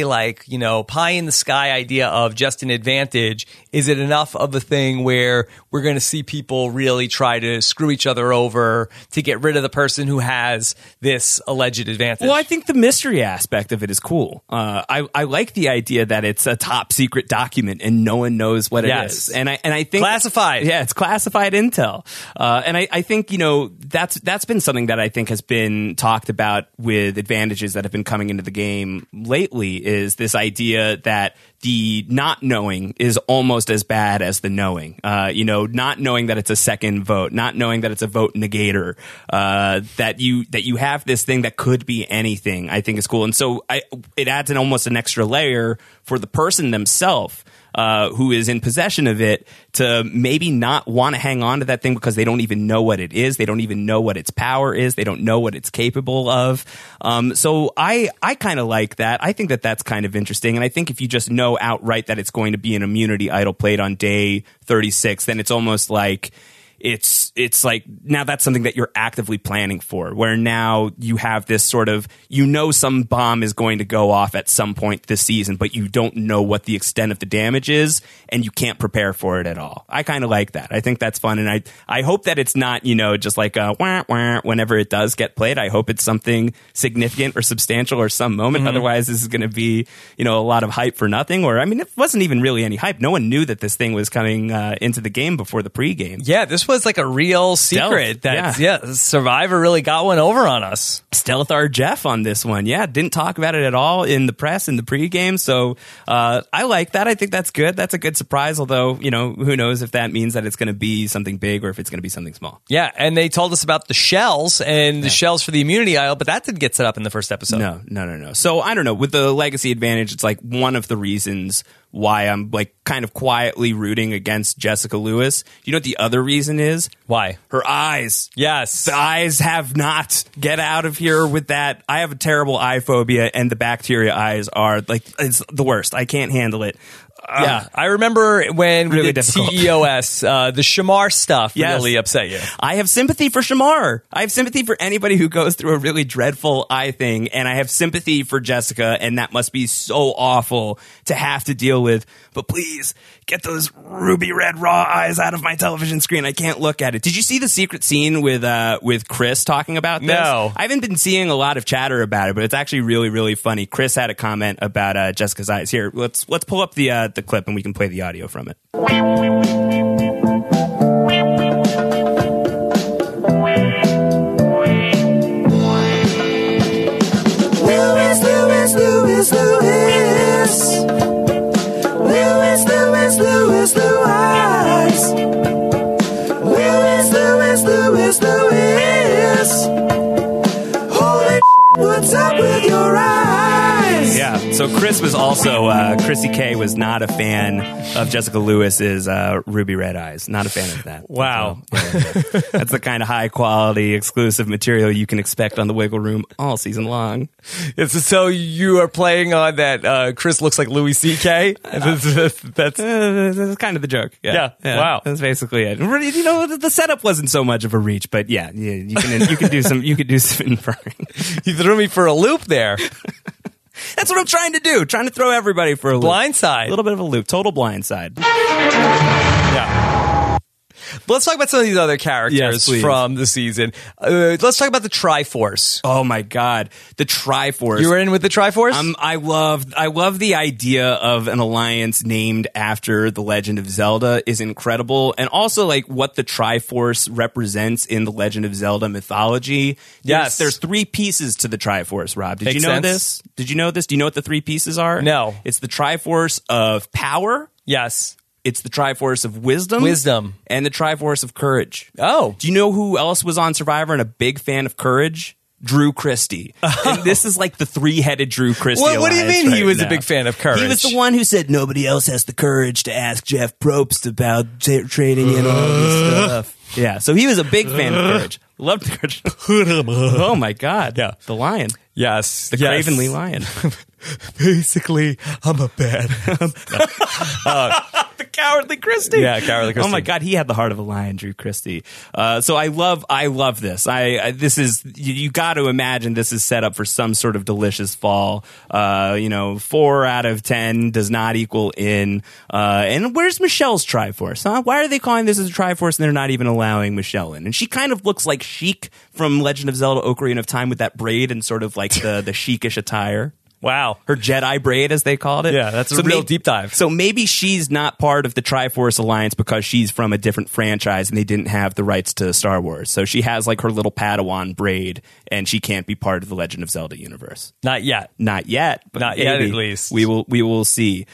pie in the sky idea of just an advantage. Is it enough of a thing where we're going to see people really try to screw each other over to get rid of the person who has this alleged advantage? Well, I think the mystery aspect of it is cool. I like the idea that it's a top secret document and no one knows what it is. And I think classified. Yeah, it's classified intel. And I think that's been something that I think has been talked about with advantages that have been coming into the game lately. Is this idea that the not knowing is almost as bad as the knowing. Not knowing that it's a second vote, not knowing that it's a vote negator, that you have this thing that could be anything, I think is cool. And so it adds almost an extra layer for the person themselves who is in possession of it to maybe not want to hang on to that thing because they don't even know what it is. They don't even know what its power is. They don't know what it's capable of. So I kind of like that. I think that that's kind of interesting. And I think if you just know outright that it's going to be an immunity idol played on day 36, then it's almost like it's like now that's something that you're actively planning for, where now you have this sort of, some bomb is going to go off at some point this season, but you don't know what the extent of the damage is and you can't prepare for it at all. I kind of like that. I think that's fun. And I hope that it's not, just like a wah, wah, whenever it does get played. I hope it's something significant or substantial or some moment. Mm-hmm. Otherwise, this is going to be, a lot of hype for nothing. Or, it wasn't even really any hype. No one knew that this thing was coming into the game before the pregame. Yeah, this was like a real secret Survivor really got one over on us. Stealthar Jeff on this one. Yeah, didn't talk about it at all in the press in the pregame. So I like that. I think that's good. That's a good surprise. Although, who knows if that means that it's going to be something big or if it's going to be something small. Yeah, and they told us about the shells and the shells for the immunity idol, but that didn't get set up in the first episode. No. So I don't know. With the legacy advantage, it's like one of the reasons why I'm like kind of quietly rooting against Jessica Lewis. You know what the other reason is? Why? Her eyes. Yes. The eyes have not. Get out of here with that. I have a terrible eye phobia, and the bacteria eyes are like, it's the worst. I can't handle it. Yeah, I remember when really we did TEOS, the Shamar stuff really upset you. I have sympathy for Shamar. I have sympathy for anybody who goes through a really dreadful eye thing, and I have sympathy for Jessica, and that must be so awful to have to deal with. But please, get those ruby red raw eyes out of my television screen. I can't look at it. Did you see the secret scene with Chris talking about this? No. I haven't been seeing a lot of chatter about it, but it's actually really, really funny. Chris had a comment about Jessica's eyes. Here, let's pull up the clip and we can play the audio from it. Lewis. Also, Chrissy K was not a fan of Jessica Lewis's Ruby Red Eyes. Not a fan of that. Wow. So, that's the kind of high quality exclusive material you can expect on the Wiggle Room all season long. So you are playing on that Chris looks like Louis C.K.? That's kind of the joke. Yeah. Wow. That's basically it. You know, the setup wasn't so much of a reach, but yeah, you can do some inferring. You threw me for a loop there. That's what I'm trying to do. Trying to throw everybody for a loop. Blindside. A little bit of a loop. Total blindside. Yeah. But let's talk about some of these other characters Yes, from the season. Let's talk about the Triforce. Oh my God, the Triforce. You were in with the Triforce? I love the idea of an alliance named after the Legend of Zelda is incredible, and also like what the Triforce represents in the Legend of Zelda mythology. Yes, there's 3 pieces to the Triforce. Rob, did Makes you know sense. this? Did you know this? Do you know what the 3 pieces are? No. It's the Triforce of power. Yes. It's the Triforce of wisdom. And the Triforce of courage. Oh. Do you know who else was on Survivor and a big fan of courage? Drew Christie. And this is like the 3-headed Drew Christie. What do you mean he was now. a big fan of courage? He was the one who said nobody else has the courage to ask Jeff Probst about trading in all this stuff. Yeah, so he was a big fan of courage. Loved courage. Oh my God. Yeah. The lion. Yes. The Cravenly lion. Basically, I'm a bad. The Cowardly Christie. Yeah, Cowardly Christie. Oh my God, he had the heart of a lion, Drew Christie. So I love this. This is you got to imagine this is set up for some sort of delicious fall. 4 out of 10 does not equal in. And where's Michelle's Triforce? Huh? Why are they calling this as a Triforce and they're not even allowing Michelle in? And she kind of looks like Sheik from Legend of Zelda: Ocarina of Time with that braid and sort of like the Sheikish attire. Wow. Her Jedi braid, as they called it. Yeah, that's a real deep dive. So maybe she's not part of the Triforce Alliance because she's from a different franchise and they didn't have the rights to Star Wars. So she has like her little Padawan braid and she can't be part of the Legend of Zelda universe. Not yet. Not yet. But Not yet, at least. We will see.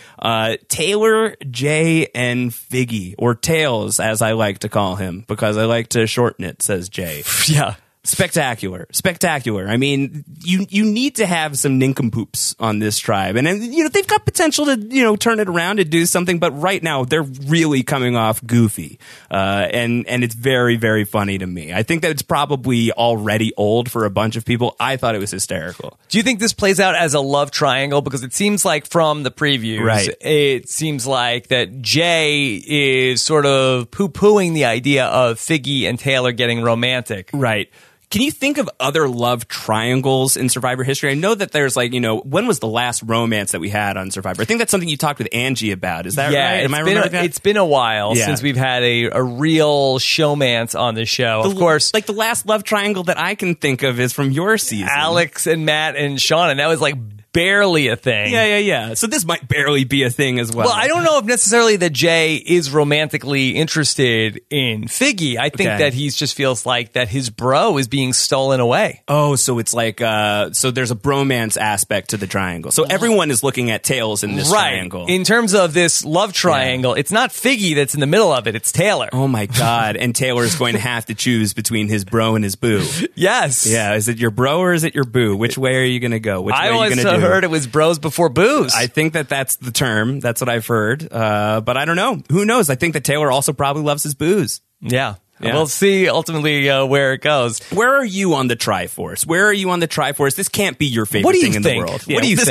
Taylor, Jay, and Figgy, or Tails, as I like to call him, because I like to shorten it, says Jay. Yeah. Spectacular. I mean, you need to have some nincompoops on this tribe, and they've got potential to turn it around and do something. But right now, they're really coming off goofy, and it's very, very funny to me. I think that it's probably already old for a bunch of people. I thought it was hysterical. Do you think this plays out as a love triangle? Because it seems like from the previews, right, it seems like that Jay is sort of poo-pooing the idea of Figgy and Taylor getting romantic. Right. Can you think of other love triangles in Survivor history? I know that there's when was the last romance that we had on Survivor? I think that's something you talked with Angie about. Is that right? Am I remembering that? It's been a while since we've had a real showmance on the show. Of course. Like the last love triangle that I can think of is from your season. Alex and Matt and Sean, and that was like barely a thing. Yeah. So this might barely be a thing as well. Well, I don't know if necessarily that Jay is romantically interested in Figgy. I think that he just feels like that his bro is being stolen away. Oh, so it's like, so there's a bromance aspect to the triangle. So everyone is looking at Tails in this triangle. In terms of this love triangle, it's not Figgy that's in the middle of it, it's Taylor. Oh my God. And Taylor is going to have to choose between his bro and his boo. Yes. Yeah. Is it your bro or is it your boo? Which way are you going to go? Which way are you going to do? Heard it was bros before booze. I think that's the term. That's what I've heard. But I don't know. Who knows? I think that Taylor also probably loves his booze. Yeah. We'll see ultimately where it goes. Where are you on the Triforce? This can't be your favorite thing in the world. What do you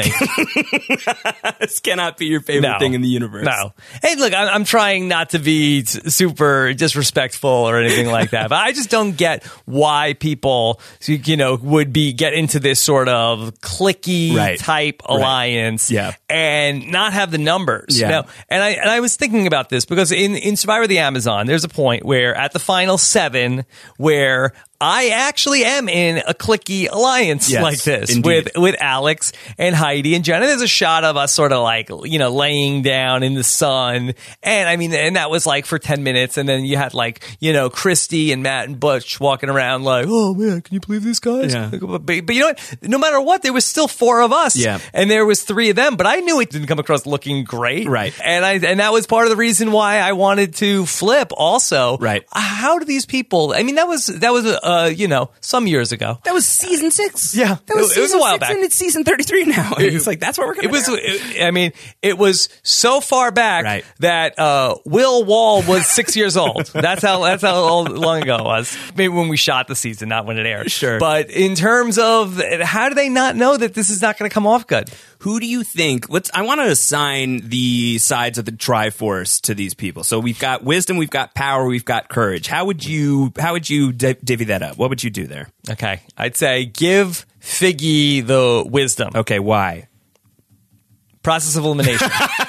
think? This cannot be your favorite thing in the universe. No. Hey, look, I'm trying not to be super disrespectful or anything like that, but I just don't get why people, would get into this sort of cliquey type alliance and not have the numbers. Yeah. Now, and I was thinking about this because in Survivor the Amazon, there's a point where at the final 7 where I actually am in a cliquey alliance like this with Alex and Heidi and Jen. And there's a shot of us sort of like, laying down in the sun. And I mean, and that was like for 10 minutes. And then you had like, Christy and Matt and Butch walking around like, oh man, can you believe these guys? Yeah. But you know what? No matter what, there was still 4 of us. Yeah. And there was 3 of them, but I knew it didn't come across looking great. Right. And that was part of the reason why I wanted to flip also. Right. How do these people, I mean, that was some years ago. That was season 6. Yeah, that was it was a while back. And it's season 33 now. It's like that's what we're going to do. It was so far back that Will Wall was 6 years old. That's how long ago it was. Maybe when we shot the season, not when it aired. Sure. But in terms of how do they not know that this is not going to come off good? Who do you think? I want to assign the sides of the Triforce to these people. So we've got wisdom, we've got power, we've got courage. How would you divvy that up? What would you do there? Okay, I'd say give Figgy the wisdom. Okay, why? Process of elimination.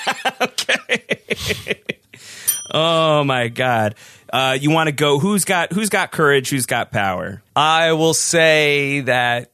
Okay. Oh my God. You want to go? Who's got courage? Who's got power? I will say that.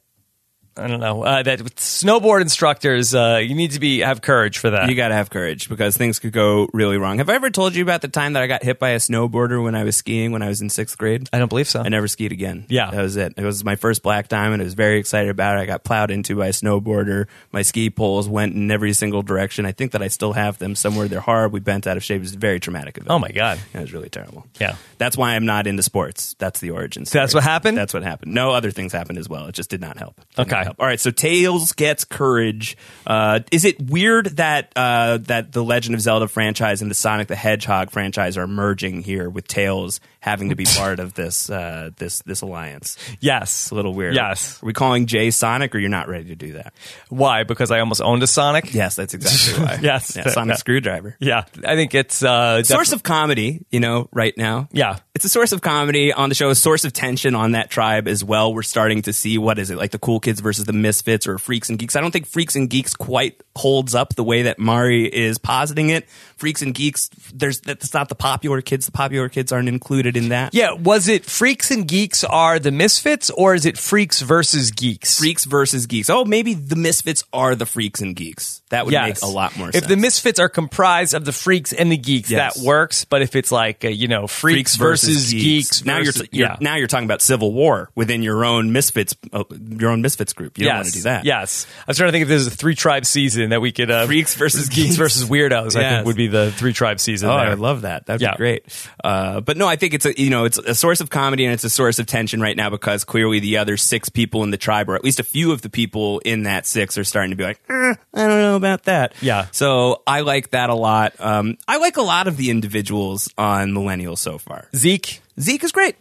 I don't know. That with snowboard instructors, you need to have courage for that. You got to have courage because things could go really wrong. Have I ever told you about the time that I got hit by a snowboarder when I was skiing when I was in 6th grade? I don't believe so. I never skied again. Yeah. That was it. It was my first black diamond. I was very excited about it. I got plowed into by a snowboarder. My ski poles went in every single direction. I think that I still have them somewhere. They're hard. We bent out of shape. It was a very traumatic event. Oh, my God. It was really terrible. Yeah. That's why I'm not into sports. That's the origin story. That's what happened? That's what happened. No, other things happened as well. It just did not help. Okay. All right, so Tails gets courage. Is it weird that that the Legend of Zelda franchise and the Sonic the Hedgehog franchise are merging here with Tails having to be part of this this alliance? Yes. It's a little weird. Yes. Are we calling Jay Sonic, or you're not ready to do that? Why? Because I almost owned a Sonic? Yes, that's exactly why. Yes. Yeah, Sonic Screwdriver. Yeah. I think it's... source of comedy, right now. Yeah. It's a source of comedy on the show, a source of tension on that tribe as well. We're starting to see, what is it, like the cool kids versus the misfits or Freaks and Geeks. I don't think Freaks and Geeks quite holds up the way that Mari is positing it. Freaks and Geeks, that's not the popular kids. The popular kids aren't included in that. Yeah, was it Freaks and Geeks are the misfits, or is it Freaks versus Geeks? Freaks versus Geeks. Oh, maybe the misfits are the Freaks and Geeks. That would make a lot more sense. If the misfits are comprised of the freaks and the geeks, that works. But if it's like, freaks versus geeks. Now you're talking about civil war within your own misfits group. You don't want to do that. Yes. I was trying to think if there's a 3-tribe season that we could... Freaks versus geeks versus weirdos, I think would be the 3-tribe season. Oh, there. I love that. That'd be great. But no, I think it's a source of comedy and it's a source of tension right now because clearly the other 6 people in the tribe, or at least a few of the people in that 6, are starting to be like, I don't know about that. Yeah. So I like that a lot. I like a lot of the individuals on Millennial so far. Zeke is great.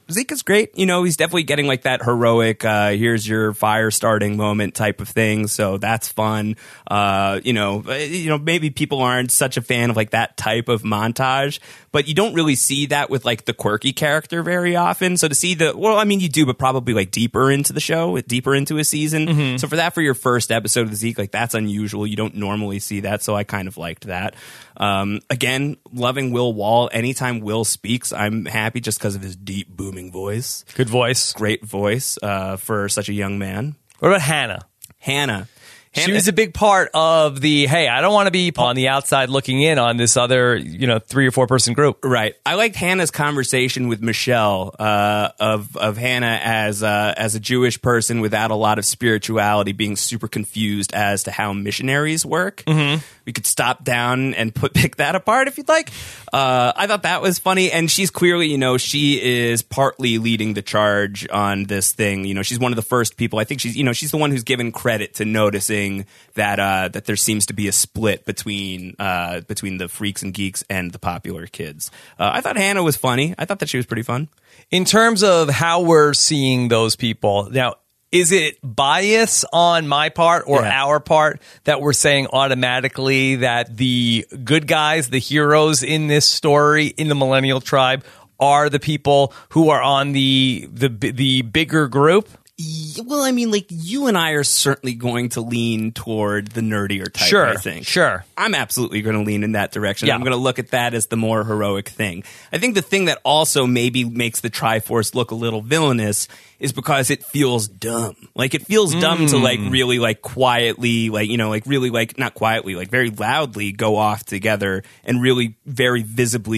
He's definitely getting like that heroic, here's your fire starting moment type of thing. So that's fun. Maybe people aren't such a fan of like that type of montage, but you don't really see that with like the quirky character very often. So to see you do, but probably like deeper into the show, deeper into a season. Mm-hmm. So for your first episode of Zeke, like that's unusual. You don't normally see that. So I kind of liked that. Again, loving Will Wall. Anytime Will speaks, I'm happy just because of his deep booming voice. Good voice. Great voice for such a young man. What about Hannah? Hannah. She was a big part of I don't want to be on the outside looking in on this other, 3 or 4 person group. Right. I liked Hannah's conversation with Michelle of Hannah as a Jewish person without a lot of spirituality, being super confused as to how missionaries work. Mm-hmm. We could stop down and pick that apart if you'd like. I thought that was funny, and she's clearly, she is partly leading the charge on this thing. She's one of the first people. I think she's the one who's given credit to noticing that there seems to be a split between the freaks and geeks and the popular kids. I thought Hannah was funny. I thought that she was pretty fun. In terms of how we're seeing those people now, is it bias on my part or our part that we're saying automatically that the good guys, the heroes in this story in the Millennial Tribe, are the people who are on the bigger group? Well, I mean, like, you and I are certainly going to lean toward the nerdier type, I think. Sure. I'm absolutely going to lean in that direction. Yeah. I'm going to look at that as the more heroic thing. I think the thing that also maybe makes the Triforce look a little villainous is because it feels dumb. Like, it feels dumb to, like, really, like, quietly, like, like, really, like, not quietly, like, very loudly go off together and really very visibly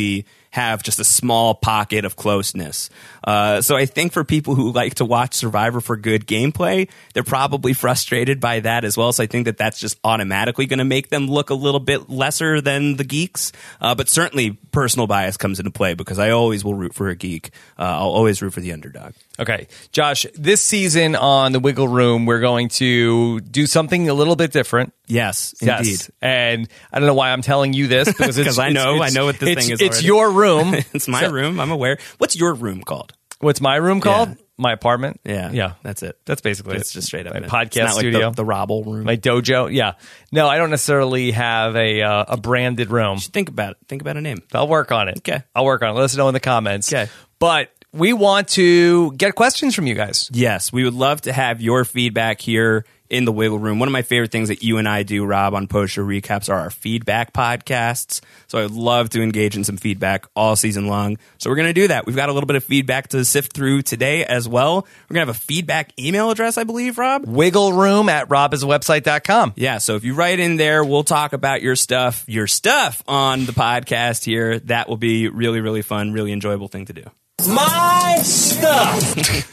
have just a small pocket of closeness. So I think for people who like to watch Survivor for good gameplay, they're probably frustrated by that as well. So I think that that's just automatically going to make them look a little bit lesser than the geeks. But certainly personal bias comes into play because I always will root for a geek. I'll always root for the underdog. Okay, Josh, this season on The Wiggle Room, we're going to do something a little bit different. Yes, indeed. Yes. And I don't know why I'm telling you this because I know what this thing is already. It's your room. It's my room. I'm aware. What's your room called? What's my room called? Yeah. My apartment. Yeah, that's it. That's basically It's it. just straight up my it. podcast It's not studio, like the Robble room. my dojo. Yeah, no, I don't necessarily have a branded room. Think about it. Think about a name. I'll work on it. Okay. I'll work on it. Let us know in the comments. Okay. But we want to get questions from you guys. Yes, we would love to have your feedback here in the Wiggle Room. One of my favorite things that you and I do, Rob, on post-show recaps are our feedback podcasts. So I would love to engage in some feedback all season long. So we're going to do that. We've got a little bit of feedback to sift through today as well. We're going to have a feedback email address, I believe, Rob? Wiggleroom@robiswebsite.com. Yeah, so if you write in there, we'll talk about your stuff on the podcast here. That will be really, really fun, really enjoyable thing to do. My stuff.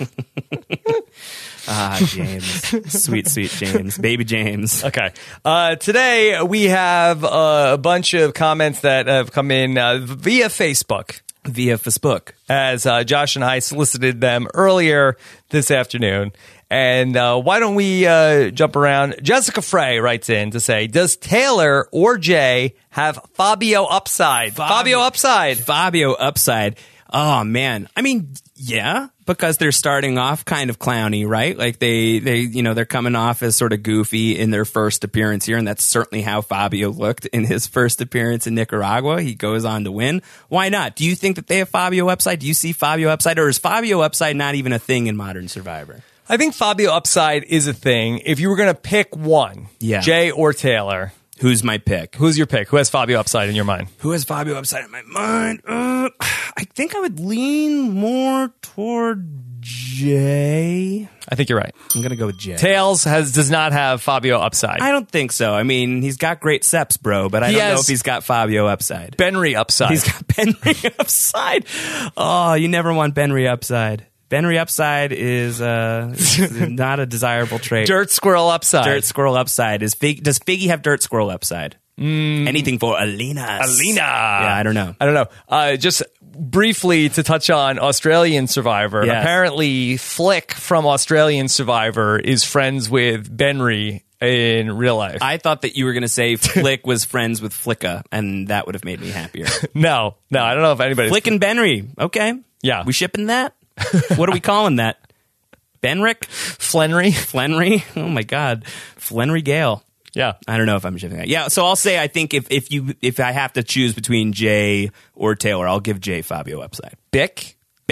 James. Sweet, sweet James. Baby James. Okay. Today we have a bunch of comments that have come in via Facebook. Via Facebook. As Josh and I solicited them earlier this afternoon. And why don't we jump around? Jessica Frey writes in to say, does Taylor or Jay have Fabio upside? Fabio upside. Fabio upside. Oh, man. I mean, yeah, because they're starting off kind of clowny, right? Like they're coming off as sort of goofy in their first appearance here, and that's certainly how Fabio looked in his first appearance in Nicaragua. He goes on to win. Why not? Do you think that they have Fabio upside? Do you see Fabio upside, or is Fabio upside not even a thing in Modern Survivor? I think Fabio upside is a thing. If you were going to pick one, Yeah. Jay or Taylor, Who's my pick? who's your pick? Who has Fabio upside in your mind? Who has Fabio upside in my mind? I think I would lean more toward Jay. I think you're right. I'm going to go with Jay. Tails does not have Fabio upside. I don't think so. I mean, he's got great seps, bro, but I don't know if he's got Fabio upside. Benry upside. He's got Benry upside. Oh, you never want Benry upside. Benry upside is not a desirable trait. Dirt squirrel upside. Dirt squirrel upside. Does Figgy have dirt squirrel upside? Anything for Alina. Yeah, I don't know. Just briefly to touch on Australian Survivor. Yes. Apparently, Flick from Australian Survivor is friends with Benry in real life. I thought that you were going to say Flick was friends with Flicka, and that would have made me happier. No, I don't know if anybody's... Flick and Benry. Okay. Yeah. We shipping that? What are we calling that? Benrick? Flenry? Oh my God. Flenry Gale. Yeah. I don't know if I'm shipping that. Yeah, so I'll say I think if I have to choose between Jay or Taylor, I'll give Jay Fabio upside. Bick?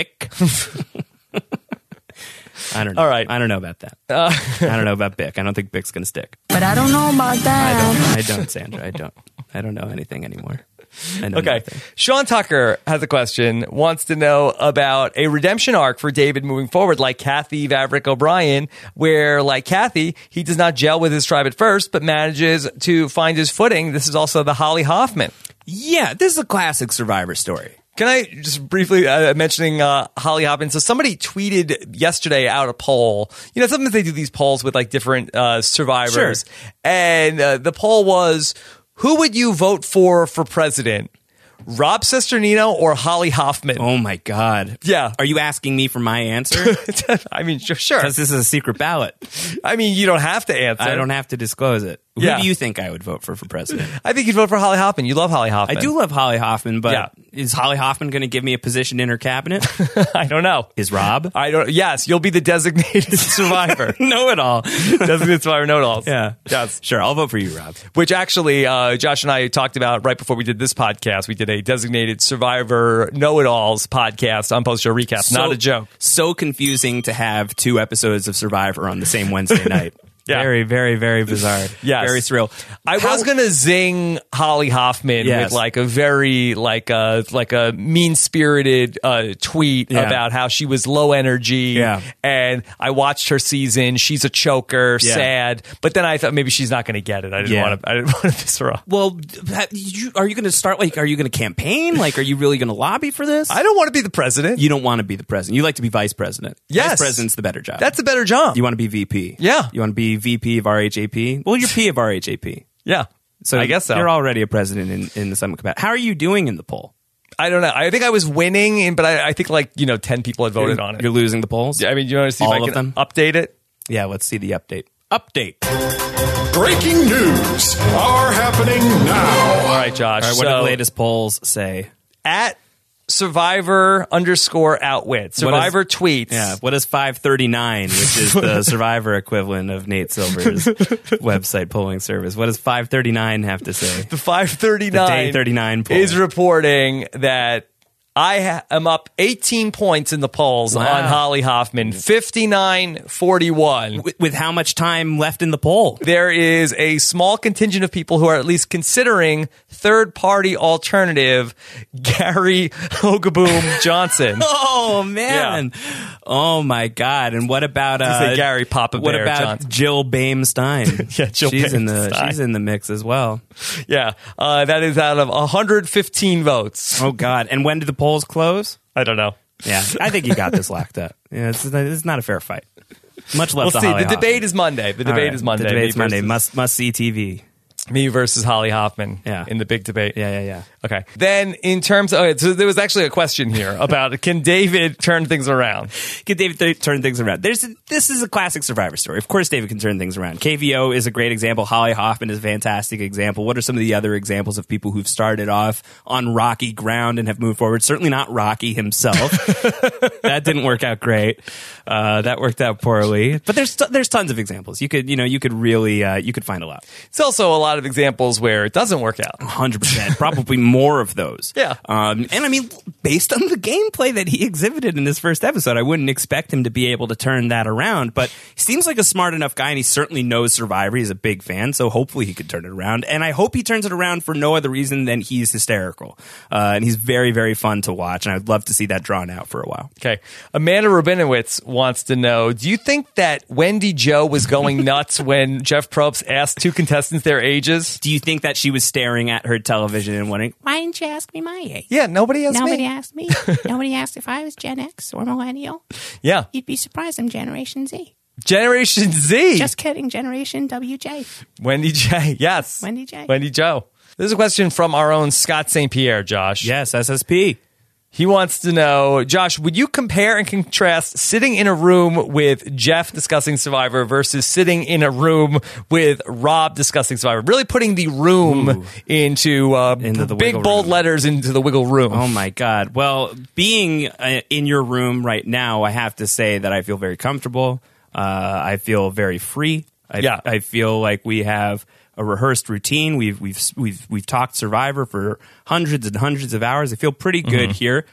I don't know. All right. I don't know about that. I don't know about Bick. I don't think Bick's going to stick. But I don't know about that. I don't, Sandra. I don't know anything anymore. I know Okay. nothing. Sean Tucker has a question, wants to know about a redemption arc for David moving forward, like Kathy Vavrick O'Brien, where, like Kathy, he does not gel with his tribe at first, but manages to find his footing. This is also the Holly Hoffman. Yeah, this is a classic Survivor story. Can I just briefly mentioning Holly Hoffman? So somebody tweeted yesterday out a poll. You know, sometimes they do these polls with like different survivors. Sure. And the poll was, who would you vote for president? Rob Cesternino or Holly Hoffman? Oh my God. Yeah. Are you asking me for my answer? I mean, sure. Because this is a secret ballot. I mean, you don't have to answer. I don't have to disclose it. Yeah. Who do you think I would vote for president? I think you'd vote for Holly Hoffman. You love Holly Hoffman. I do love Holly Hoffman, but Yeah. is Holly Hoffman going to give me a position in her cabinet? I don't know. Is Rob? Yes, you'll be the designated survivor. Know it all. Designated survivor know-it-alls. Yeah. Yes. Sure, I'll vote for you, Rob. Which actually, Josh and I talked about right before we did this podcast. We did a designated survivor know-it-alls podcast on post-show recaps. Not a joke. So confusing to have two episodes of Survivor on the same Wednesday night. Yeah. Very, very, very bizarre. Yes. Very surreal. I was gonna zing Holly Hoffman Yes. with like a very like a mean spirited tweet Yeah. about how she was low energy. Yeah. And I watched her season. She's a choker, Yeah. sad. But then I thought maybe she's not gonna get it. I didn't want to piss her off. Well, are you going to start, like, are you going to campaign? Like, are you really going to lobby for this? I don't want to be the president. You don't want to be the president. You like to be vice president. Yes. Vice president's the better job. That's a better job. You want to be VP. Yeah. You want to be VP of RHAP? Well, you're P of RHAP. Yeah. So I guess so. You're already a president in some capacity. How are you doing in the poll? I don't know. I think I was winning, but I think 10 people had voted on it. You're losing the polls? I mean, you want to see All if I of can them? update it? Yeah, let's see the update. Update. Breaking news are happening now. All right, Josh. All right, what do so the latest polls say? at Survivor_outwit. Survivor tweets. Yeah, what is 539, which is the Survivor equivalent of Nate Silver's website polling service? What does 539 have to say? The 539 The Day 39 poll. is reporting that I am up 18 points in the polls Wow. on Holly Hoffman, 59-41. With how much time left in the poll? There is a small contingent of people who are at least considering third-party alternative Gary Hogaboom Johnson. Oh man! Oh my God! And what about say Gary Papa What Bear about Johnson. Jill Boehmstein? Yeah, Jill she's Boehmstein. she's in the mix as well. Yeah, that is out of 115 votes. Oh God! And when do the polls close? I don't know. Yeah, I think you got this locked up. Yeah, it's not a fair fight. Much love We'll to see. Holly The debate Hoffman. is Monday. The All debate right. is Monday. The debate's Me Monday. versus- Must see TV. Me versus Holly Hoffman. Yeah. In the big debate. Yeah. Okay. Then in terms of, so there was actually a question here about can David turn things around? Can David turn things around? This is a classic Survivor story. Of course, David can turn things around. KVO is a great example. Holly Hoffman is a fantastic example. What are some of the other examples of people who've started off on rocky ground and have moved forward? Certainly not Rocky himself. That didn't work out great. That worked out poorly. But there's tons of examples. You could really you could find a lot. It's also a lot of examples where it doesn't work out. 100%. Probably more of those. Yeah. And I mean, based on the gameplay that he exhibited in this first episode, I wouldn't expect him to be able to turn that around. But he seems like a smart enough guy, and he certainly knows Survivor. He's a big fan, so hopefully he could turn it around. And I hope he turns it around for no other reason than he's hysterical. And he's very, very fun to watch, and I'd love to see that drawn out for a while. Okay. Amanda Rabinowitz wants to know, do you think that Wendy Jo was going nuts when Jeff Probst asked two contestants their ages? Do you think that she was staring at her television and wondering, why didn't you ask me my age? Yeah, nobody asked Nobody me. asked me. Nobody asked if I was Gen X or millennial. Yeah. You'd be surprised I'm Generation Z. Generation Z. Just kidding. Generation WJ. Wendy J. Yes. Wendy J. Wendy Jo. This is a question from our own Scott St. Pierre, Josh. yes, SSP. He wants to know, Josh, would you compare and contrast sitting in a room with Jeff discussing Survivor versus sitting in a room with Rob discussing Survivor? Really putting the room into the big, wiggle bold room. letters into the wiggle room. Oh my God. Well, being in your room right now, I have to say that I feel very comfortable. I feel very free. I feel like we have a rehearsed routine. We've talked Survivor for hundreds and hundreds of hours. I feel pretty good here.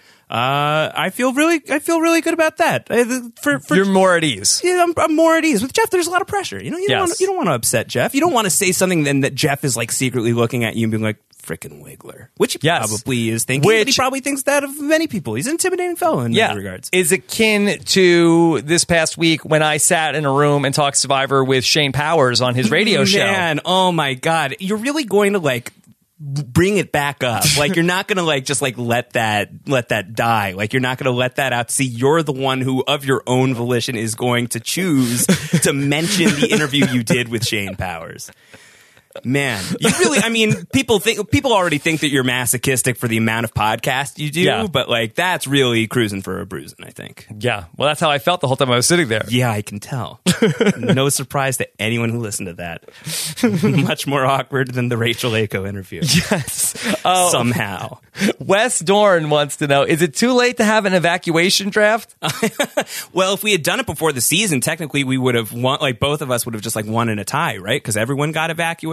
I feel really good about that. You're more at ease. Yeah, I'm more at ease with Jeff. There's a lot of pressure. You know, you Yes. don't want to upset Jeff. You don't want to say something then that Jeff is like secretly looking at you and being like, frickin' Wiggler, which he Yes. probably is thinking. But he probably thinks that of many people. He's an intimidating fellow in many regards. Is akin to this past week when I sat in a room and talked Survivor with Shane Powers on his radio show. Man, oh my God. You're really going to like bring it back up. Like you're not going to like just like let that die. Like you're not going to let that out. See, you're the one who of your own volition is going to choose to mention the interview you did with Shane Powers. Man, you really, I mean, people already think that you're masochistic for the amount of podcasts you do, Yeah. but like that's really cruising for a bruising, I think. Yeah. Well, that's how I felt the whole time I was sitting there. Yeah, I can tell. No surprise to anyone who listened to that. Much more awkward than the Rachel Ako interview. Yes. Somehow. Wes Dorn wants to know, is it too late to have an evacuation draft? Well, if we had done it before the season, technically we would have won, like both of us would have just like won in a tie, right? Because everyone got evacuated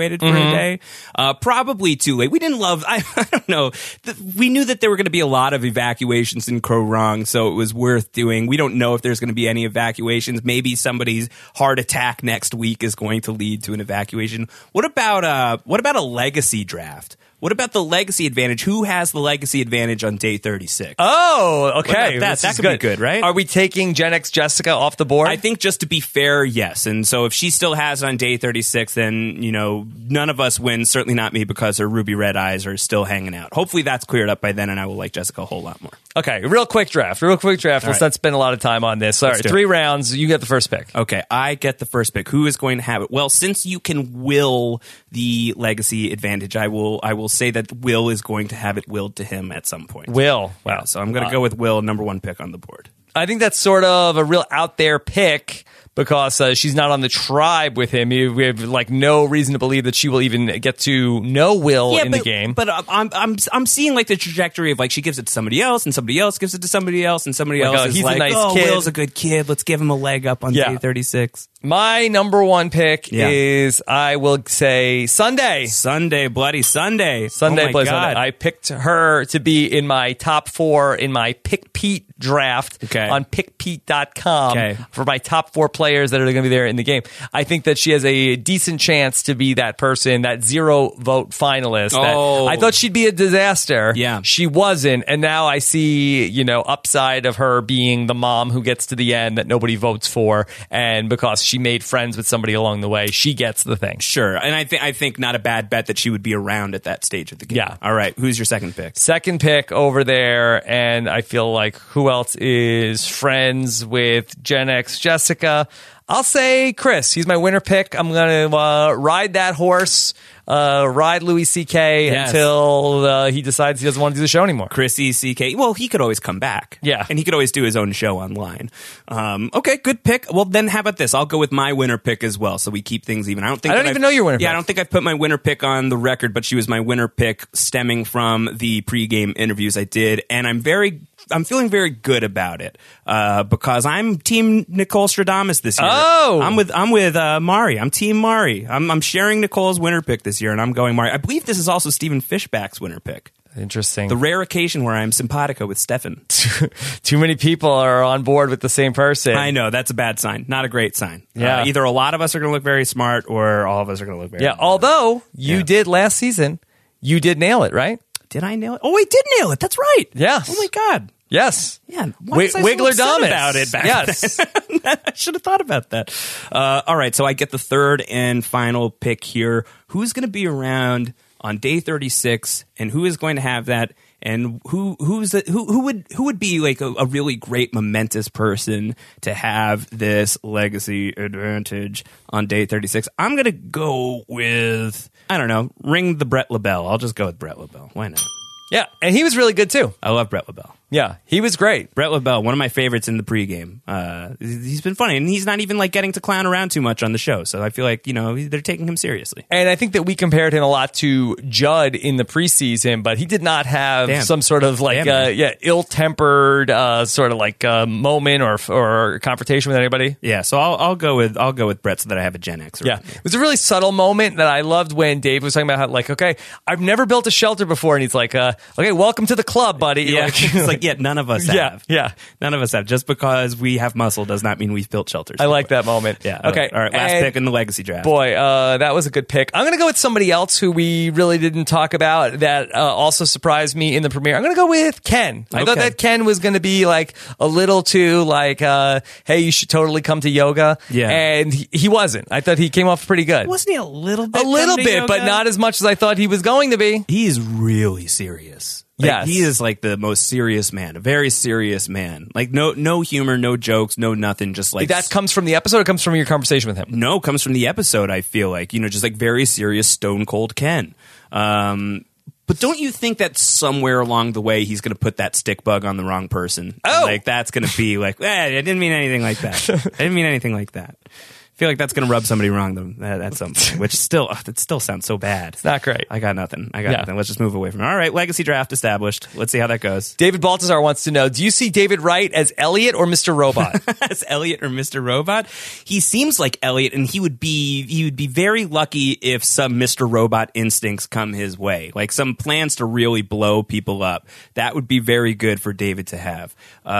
evacuated for a day. Probably too late. We didn't love, I don't know. We knew that there were going to be a lot of evacuations in Crow Rung, so it was worth doing. We don't know if there's going to be any evacuations. Maybe somebody's heart attack next week is going to lead to an evacuation. What about a legacy draft? What about the legacy advantage? Who has the legacy advantage on day 36? Oh, okay. That could be good, right? Are we taking Gen X Jessica off the board? I think just to be fair, yes. And so if she still has it on day 36, then, none of us win, certainly not me, because her ruby red eyes are still hanging out. Hopefully that's cleared up by then, and I will like Jessica a whole lot more. Okay, real quick draft. Let's not spend a lot of time on this. All right, 3 rounds. You get the first pick. Okay, I get the first pick. Who is going to have it? Well, since you can will the legacy advantage, I will say that Will is going to have it willed to him at some point. Will. Wow. Yeah, so I'm going to go with Will, number 1 pick on the board. I think that's sort of a real out there pick because she's not on the tribe with him. We have no reason to believe that she will even get to know Will in the game. But I'm seeing the trajectory of she gives it to somebody else, and somebody else gives it to somebody else, and somebody else is he's a nice kid. Will's a good kid. Let's give him a leg up on day 36. My number 1 pick is, I will say, Sunday. Bloody Sunday. Bloody Sunday. I picked her to be in my top 4 in my Pick Pete draft on pickpete.com for my top 4 players that are going to be there in the game. I think that she has a decent chance to be that person, that 0 vote finalist. I thought she'd be a disaster. Yeah. She wasn't. And now I see, upside of her being the mom who gets to the end that nobody votes for. And because she made friends with somebody along the way, she gets the thing. Sure. And I think not a bad bet that she would be around at that stage of the game. Yeah. All right. Who's your second pick? Second pick over there. And I feel like who else is friends with Gen X Jessica? I'll say Chris. He's my winner pick. I'm going to ride that horse, ride Louis C.K. until he decides he doesn't want to do the show anymore. Chrissy C.K. Well, he could always come back. Yeah. And he could always do his own show online. Okay, good pick. Well, then how about this? I'll go with my winner pick as well, so we keep things even. I don't even know your winner pick. Yeah, I don't think I've put my winner pick on the record, but she was my winner pick stemming from the pregame interviews I did, and I'm feeling very good about it because I'm Team Nicole Stradamus this year. Oh, I'm with Mari. I'm Team Mari. I'm sharing Nicole's winner pick this year, and I'm going Mari. I believe this is also Stephen Fishback's winner pick. Interesting. The rare occasion where I'm simpatico with Stefan. Too many people are on board with the same person. I know. That's a bad sign. Not a great sign. Yeah. Either a lot of us are going to look very smart or all of us are going to look very smart. Although you did last season, you did nail it, right? Did I nail it? Oh, I did nail it. That's right. Yes. Oh, my God. Yes. Yeah. Wiggler Damas about it back yes. then. I should have thought about that. All right. So I get the third and final pick here. Who's going to be around on day 36 and who is going to have that? And who would be a really great momentous person to have this legacy advantage on day 36? I'm going to go with, I don't know, ring the Brett LaBelle. I'll just go with Brett LaBelle. Why not? Yeah, and he was really good too. I love Brett LaBelle. Yeah, he was great. Brett LaBelle, one of my favorites in the pregame. He's been funny, and he's not even getting to clown around too much on the show. So I feel like they're taking him seriously. And I think that we compared him a lot to Judd in the preseason, but he did not have some sort of ill-tempered sort of moment or confrontation with anybody. Yeah, so I'll go with Brett so that I have a Gen X. Yeah, it was a really subtle moment that I loved when Dave was talking about how okay, I've never built a shelter before, and he's like, okay, welcome to the club, buddy. Yeah, none of us have. Yeah, none of us have. Just because we have muscle does not mean we've built shelters. I like that moment. Yeah. Okay. All right. Last pick in the legacy draft. Boy, that was a good pick. I'm going to go with somebody else who we really didn't talk about that also surprised me in the premiere. I'm going to go with Ken. I thought that Ken was going to be a little too hey, you should totally come to yoga. Yeah. And he wasn't. I thought he came off pretty good. Wasn't he a little bit? A little bit, but not as much as I thought he was going to be. He is really serious. Yes. He is the most serious man, a very serious man. No humor, no jokes, no nothing. Just that comes from the episode or comes from your conversation with him? No, comes from the episode. I feel just very serious, stone cold Ken. But don't you think that somewhere along the way he's going to put that stick bug on the wrong person? Oh, that's going to be I didn't mean anything like that. I didn't mean anything like that. feel like that's going to rub somebody wrong though, at some point, which that still sounds so bad. It's not great. I got nothing. Let's just move away from it. All right, legacy draft established. Let's see how that goes. David Baltazar wants to know, do you see David Wright as Elliot or Mr. Robot? As Elliot or Mr. Robot? He seems like Elliot, and he would be very lucky if some Mr. Robot instincts come his way, like some plans to really blow people up. That would be very good for David to have.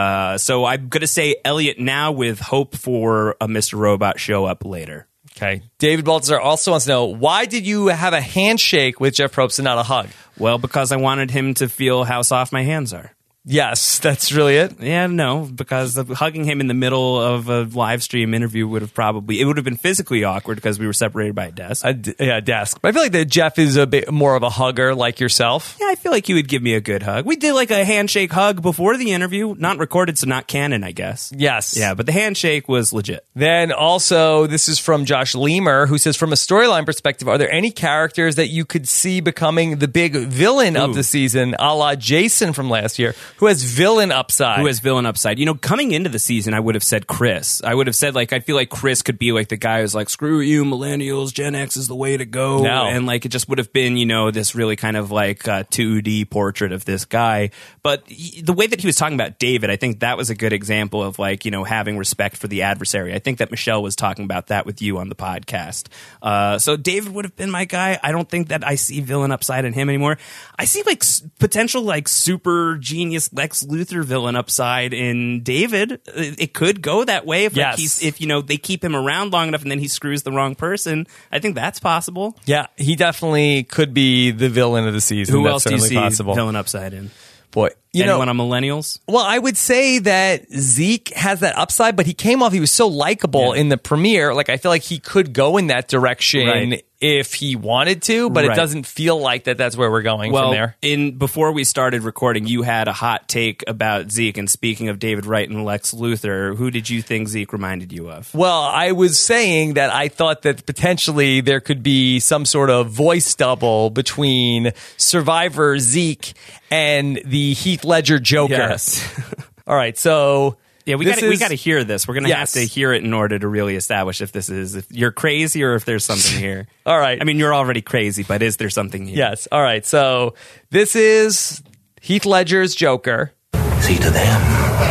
So I'm going to say Elliot now with hope for a Mr. Robot show up later. Okay. David Baltazar also wants to know, why did you have a handshake with Jeff Probst and not a hug? Well, because I wanted him to feel how soft my hands are. Yes, that's really it. Yeah, no, because hugging him in the middle of a live stream interview would have been physically awkward because we were separated by a desk. Desk. But I feel like that Jeff is a bit more of a hugger like yourself. Yeah, I feel like he would give me a good hug. We did like a handshake hug before the interview, not recorded, so not canon, I guess. Yes. Yeah, but the handshake was legit. Then also, this is from Josh Leamer, who says, from a storyline perspective, are there any characters that you could see becoming the big villain of the season, a la Jason from last year, who has villain upside? You know, coming into the season, I would have said Chris. I would have said, like, I feel like Chris could be like the guy who's like, screw you, millennials, Gen X is the way to go. No. And like, it just would have been, you know, this really kind of like 2D portrait of this guy. But the way that he was talking about David, I think that was a good example of like, you know, having respect for the adversary. I think that Michelle was talking about that with you on the podcast. So David would have been my guy. I don't think that I see villain upside in him anymore. I see like potential like super genius Lex Luthor villain upside in David. It could go that way if like if you know they keep him around long enough and then he screws the wrong person. I think that's possible. Yeah, he definitely could be the villain of the season. Who That's else do you see possible. villain upside in? Boy, anyone on Millennials? Well, I would say that Zeke has that upside, but he was so likable in the premiere. Like, I feel like he could go in that direction if he wanted to, but it doesn't feel like that's where we're going from there. Before we started recording, you had a hot take about Zeke, and speaking of David Wright and Lex Luthor, who did you think Zeke reminded you of? Well, I was saying that I thought that potentially there could be some sort of voice double between Survivor Zeke and the Heath Ledger Joker. Yes. All right, so yeah, we got to hear this. We're going to have to hear it in order to really establish if you're crazy or if there's something here. All right. I mean, you're already crazy, but is there something here? Yes. All right. So this is Heath Ledger's Joker. See, to them,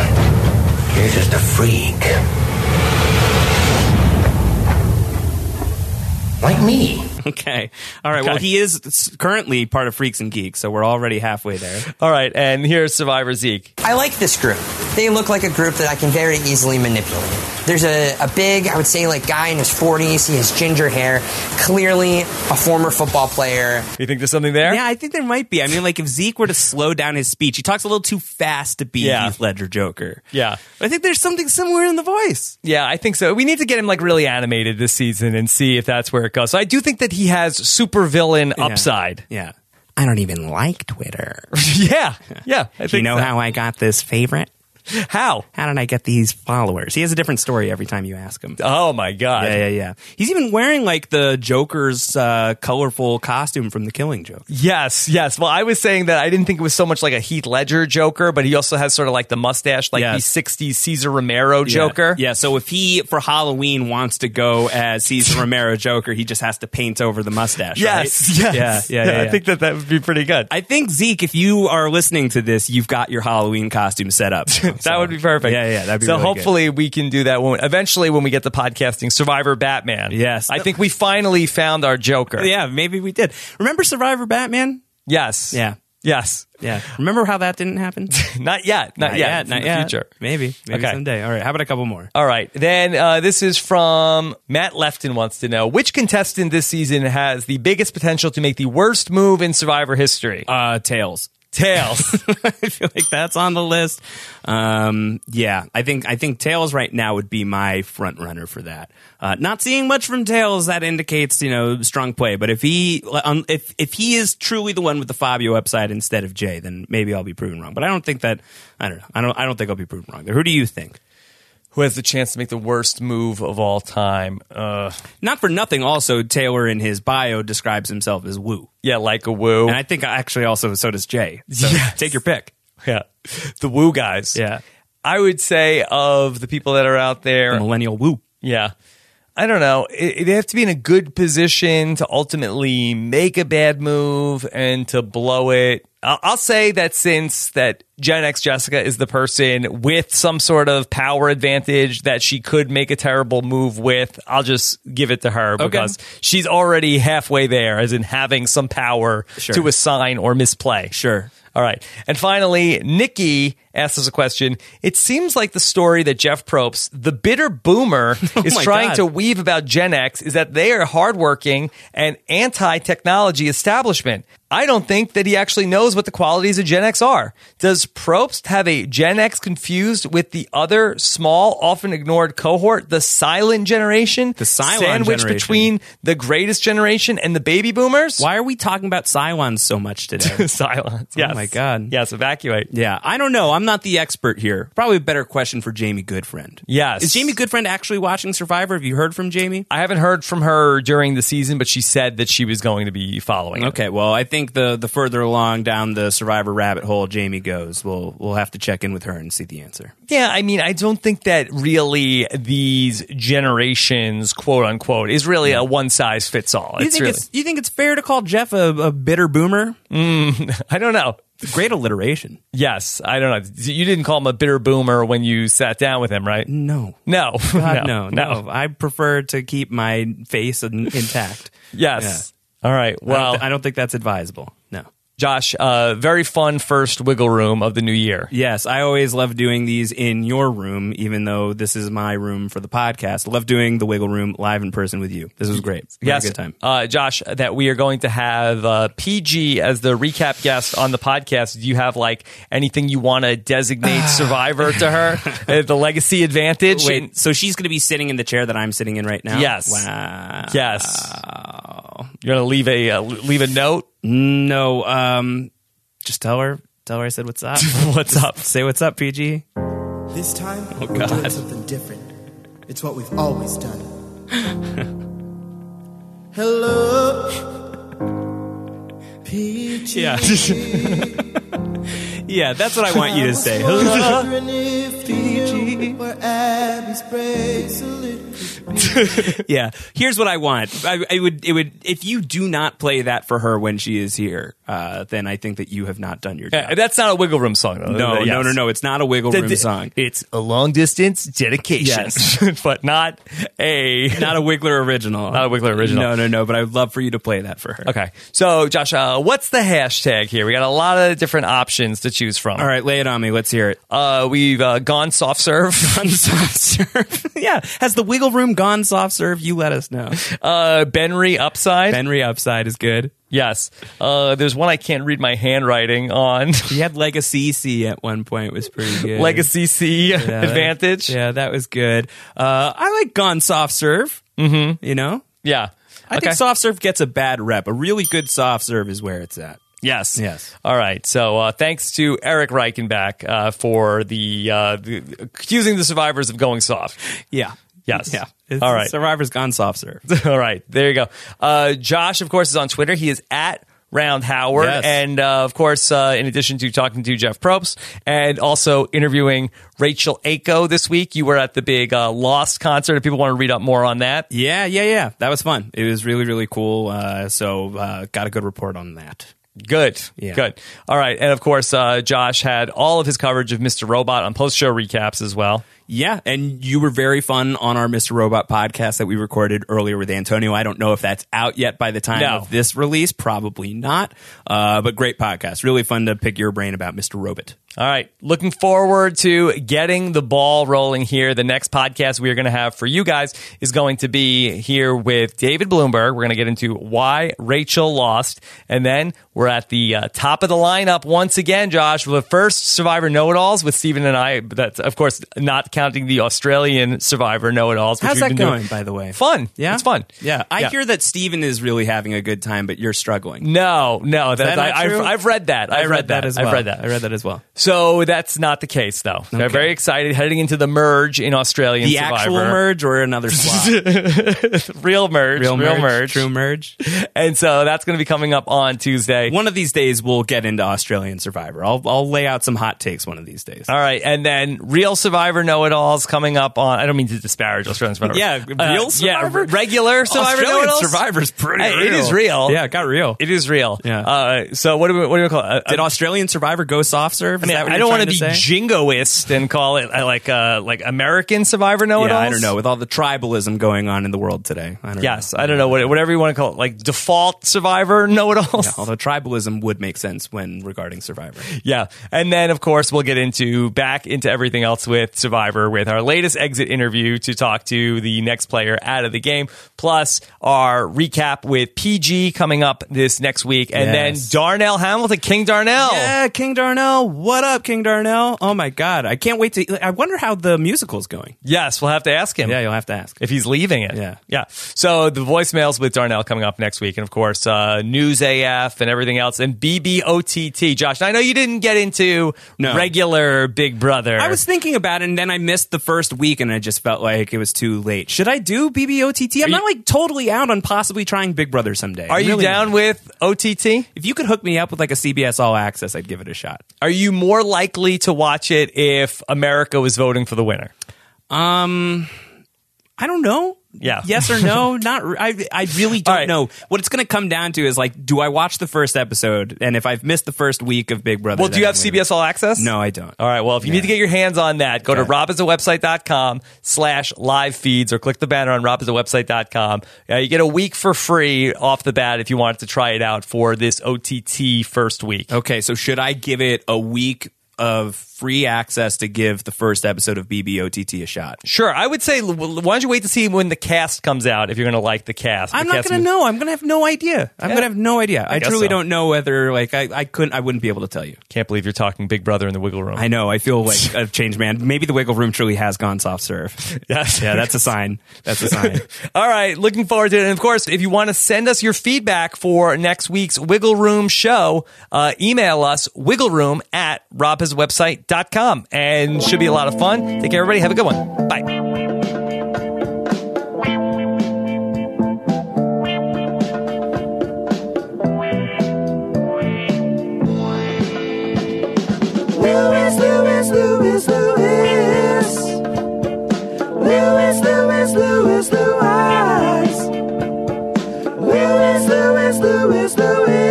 you're just a freak. Like me. Okay. All right. Okay. Well, he is currently part of Freaks and Geeks, so we're already halfway there. All right. And here's Survivor Zeke. I like this group. They look like a group that I can very easily manipulate. There's a big, I would say, like guy in his 40s. He has ginger hair. Clearly a former football player. You think there's something there? Yeah, I think there might be. I mean, like if Zeke were to slow down his speech, he talks a little too fast to be Heath Ledger Joker. Yeah. But I think there's something similar in the voice. Yeah, I think so. We need to get him like really animated this season and see if that's where it goes. So I do think that he has supervillain upside. Yeah. I don't even like Twitter. Yeah. I think you know how I got this favorite? How? How did I get these followers? He has a different story every time you ask him. Oh, my God. Yeah. He's even wearing, like, the Joker's colorful costume from The Killing Joke. Yes. Well, I was saying that I didn't think it was so much like a Heath Ledger Joker, but he also has sort of like the mustache, like the 60s Cesar Romero Joker. Yeah, so if he, for Halloween, wants to go as Cesar Romero Joker, he just has to paint over the mustache, yes, right? Yes. Yeah. I think that would be pretty good. I think, Zeke, if you are listening to this, you've got your Halloween costume set up. That would be perfect. Yeah, that'd be so really hopefully good. we can do that eventually when we get to podcasting Survivor Batman. Yes. I think we finally found our Joker. Yeah, maybe we did. Remember Survivor Batman? Yes. Yeah. Yes. Yeah. Remember how that didn't happen? Not yet. Not yet. In the future. Maybe okay. Someday. All right. How about a couple more? All right. Then this is from Matt Lefton wants to know, which contestant this season has the biggest potential to make the worst move in Survivor history? Tails. I feel like that's on the list. Yeah, I think Tails right now would be my front runner for that. Not seeing much from Tails, that indicates, strong play. But if he is truly the one with the Fabio upside instead of Jay, then maybe I'll be proven wrong. But I don't think that. I don't know. I don't think I'll be proven wrong. Who do you think? Who has the chance to make the worst move of all time? Not for nothing, also, Taylor in his bio describes himself as Woo. Yeah, like a Woo. And I think actually also so does Jay. So take your pick. Yeah. The Woo guys. Yeah. I would say of the people that are out there. The millennial Woo. Yeah. I don't know. It'd have to be in a good position to ultimately make a bad move and to blow it. I'll say that since that Gen X Jessica is the person with some sort of power advantage that she could make a terrible move with, I'll just give it to her because she's already halfway there, as in having some power to assign or misplay. Sure. All right. And finally, Nikki asked us a question. It seems like the story that Jeff Probst, the bitter boomer, is trying to weave about Gen X is that they are hardworking and anti-technology establishment. I don't think that he actually knows what the qualities of Gen X are. Does Probst have a Gen X confused with the other small, often ignored cohort, the silent generation? The Cylon sandwiched generation. between the greatest generation and the baby boomers? Why are we talking about Cylons so much today? Silence. Yes. Oh my God. Yes, evacuate. Yeah, I don't know. I'm not the expert here. Probably a better question for Jamie Goodfriend. Yes. Is Jamie Goodfriend actually watching Survivor? Have you heard from Jamie? I haven't heard from her during the season, but she said that she was going to be following it. Okay, well, I think the further along down the Survivor rabbit hole Jamie goes, we'll have to check in with her and see the answer. Yeah, I mean, I don't think that really these generations, quote unquote, is really a one size fits all. You think it's fair to call Jeff a bitter boomer? I don't know. Great alliteration. Yes, I don't know. You didn't call him a bitter boomer when you sat down with him, right? No. No. God, no. I prefer to keep my face intact. Yes. Yeah. All right. Well, I don't think that's advisable. No. Josh, very fun first Wiggle Room of the new year. Yes, I always love doing these in your room, even though this is my room for the podcast. I love doing the Wiggle Room live in person with you. This was great. Yes, a good time. Josh, that we are going to have PG as the recap guest on the podcast. Do you have like anything you want to designate Survivor to her? The legacy advantage? Wait, so she's going to be sitting in the chair that I'm sitting in right now? Yes. Wow. Yes. You're going to leave a note? No, just tell her I said what's up. What's up? Say what's up, PG. This time, Oh, we're God. doing something different. It's what we've always done. Hello, PG. Yeah. Yeah, that's what I want you to say. Hello. Wondering if you were Abby's bracelet. Yeah, here's what I want. It would if you do not play that for her when she is here, then I think that you have not done your job. That's not a Wiggle Room song, though. No. It's not a Wiggle Room song. It's a long distance dedication, Yes. but not a Wiggler original. Not a Wiggler original. No. But I would love for you to play that for her. Okay, so Josh, what's the hashtag here? We got a lot of different options to choose from. All right, lay it on me. Let's hear it. We've gone soft serve. Gone soft serve. Yeah, has the Wiggle Room gone soft serve? You let us know. Benry upside. Benry upside is good. Yes. There's one I can't read my handwriting on. He had Legacy C at one point. It was pretty good. Legacy C advantage. That was good. I like gone soft serve. Mm-hmm. You know? Yeah. I think soft serve gets a bad rep. A really good soft serve is where it's at. Yes. Yes. All right. So thanks to Eric Reichenbach for the accusing the survivors of going soft. Yeah. Yes. Yeah. All right. Survivor's gone soft serve. All right. There you go. Josh, of course, is on Twitter. He is at Round Howard. Yes. And, of course, in addition to talking to Jeff Probst and also interviewing Rachel Ako this week, you were at the big Lost concert. If people want to read up more on that. Yeah. That was fun. It was really, really cool. So got a good report on that. Good. Yeah. Good. All right. And, of course, Josh had all of his coverage of Mr. Robot on post-show recaps as well. Yeah, and you were very fun on our Mr. Robot podcast that we recorded earlier with Antonio. I don't know if that's out yet by the time of this release. Probably not. But great podcast. Really fun to pick your brain about Mr. Robot. All right. Looking forward to getting the ball rolling here. The next podcast we are going to have for you guys is going to be here with David Bloomberg. We're going to get into why Rachel lost. And then we're at the top of the lineup once again, Josh, with the first Survivor Know-It-Alls with Stephen and I. That's, of course, not counting the Australian Survivor Know-It-Alls. How's that going, by the way? Fun. Yeah? It's fun. Yeah. I hear that Stephen is really having a good time, but you're struggling. No. Is that not true? I've read that. I've read that as well. I've read that. I read that as well. So So that's not the case, though. They're Okay. very excited heading into the merge in Australian The Survivor. actual merge or another slot? Real merge. Real merge. True merge. And so that's going to be coming up on Tuesday. One of these days, we'll get into Australian Survivor. I'll lay out some hot takes one of these days. All right, and then Real Survivor Know-It-Alls coming up on. I don't mean to disparage Australian Survivor. Yeah, Real Survivor? Regular Survivor Australian Know-It-Alls. Survivor's pretty Hey, real. it is real. Yeah, it got real. It is real. Yeah. So what do we call it? Did Australian Survivor go soft serve? I mean, I don't want to be jingoist and call it like American Survivor Know-It-Alls. Yeah, I don't know. With all the tribalism going on in the world today. I don't know. I don't know whatever you want to call it, like default Survivor Know-It-Alls. Yeah, although tribalism would make sense when regarding Survivor. Yeah. And then, of course, we'll get back into everything else with Survivor with our latest exit interview to talk to the next player out of the game, plus our recap with PG coming up this next week. And then Darnell Hamilton, King Darnell. Yeah, King Darnell. What up, King Darnell? Oh, my God. I can't wait to... I wonder how the musical's going. Yes, we'll have to ask him. Yeah, you'll have to ask. If he's leaving it. Yeah. Yeah. So the voicemails with Darnell coming up next week. And, of course, News AF and everything else. And BBOTT. Josh, I know you didn't get into regular Big Brother. I was thinking about it, and then I missed the first week, and I just felt like it was too late. Should I do BBOTT? I'm not like totally out on possibly trying Big Brother someday. Are you down with OTT? If you could hook me up with like a CBS All Access, I'd give it a shot. Are you more likely to watch it if America was voting for the winner? I don't know. Yeah. Yes or no? Not. I really don't know. What it's going to come down to is like, do I watch the first episode? And if I've missed the first week of Big Brother, well, do you have CBS All Access? No, I don't. All right. Well, if you need to get your hands on that, go to robisawebsite.com/live feeds or click the banner on robisawebsite.com. You get a week for free off the bat if you wanted to try it out for this OTT first week. Okay. So should I give it a week of free access to give the first episode of BBOTT a shot? Sure. I would say, why don't you wait to see when the cast comes out if you're going to like the cast. I'm not going to know. I'm going to have no idea. I'm going to have no idea. I truly don't know whether, like, I wouldn't be able to tell you. Can't believe you're talking Big Brother in the Wiggle Room. I know. I feel like a changed man. Maybe the Wiggle Room truly has gone soft serve. Yes. Yeah, that's a sign. That's a sign. All right. Looking forward to it. And of course, if you want to send us your feedback for next week's Wiggle Room show, email us wiggleroom@robhasawebsite.com. And should be a lot of fun. Take care, everybody. Have a good one. Bye. Lewis, Lewis, Lewis, Lewis. Lewis, Lewis, Lewis, Lewis. Lewis, Lewis, Lewis, Lewis.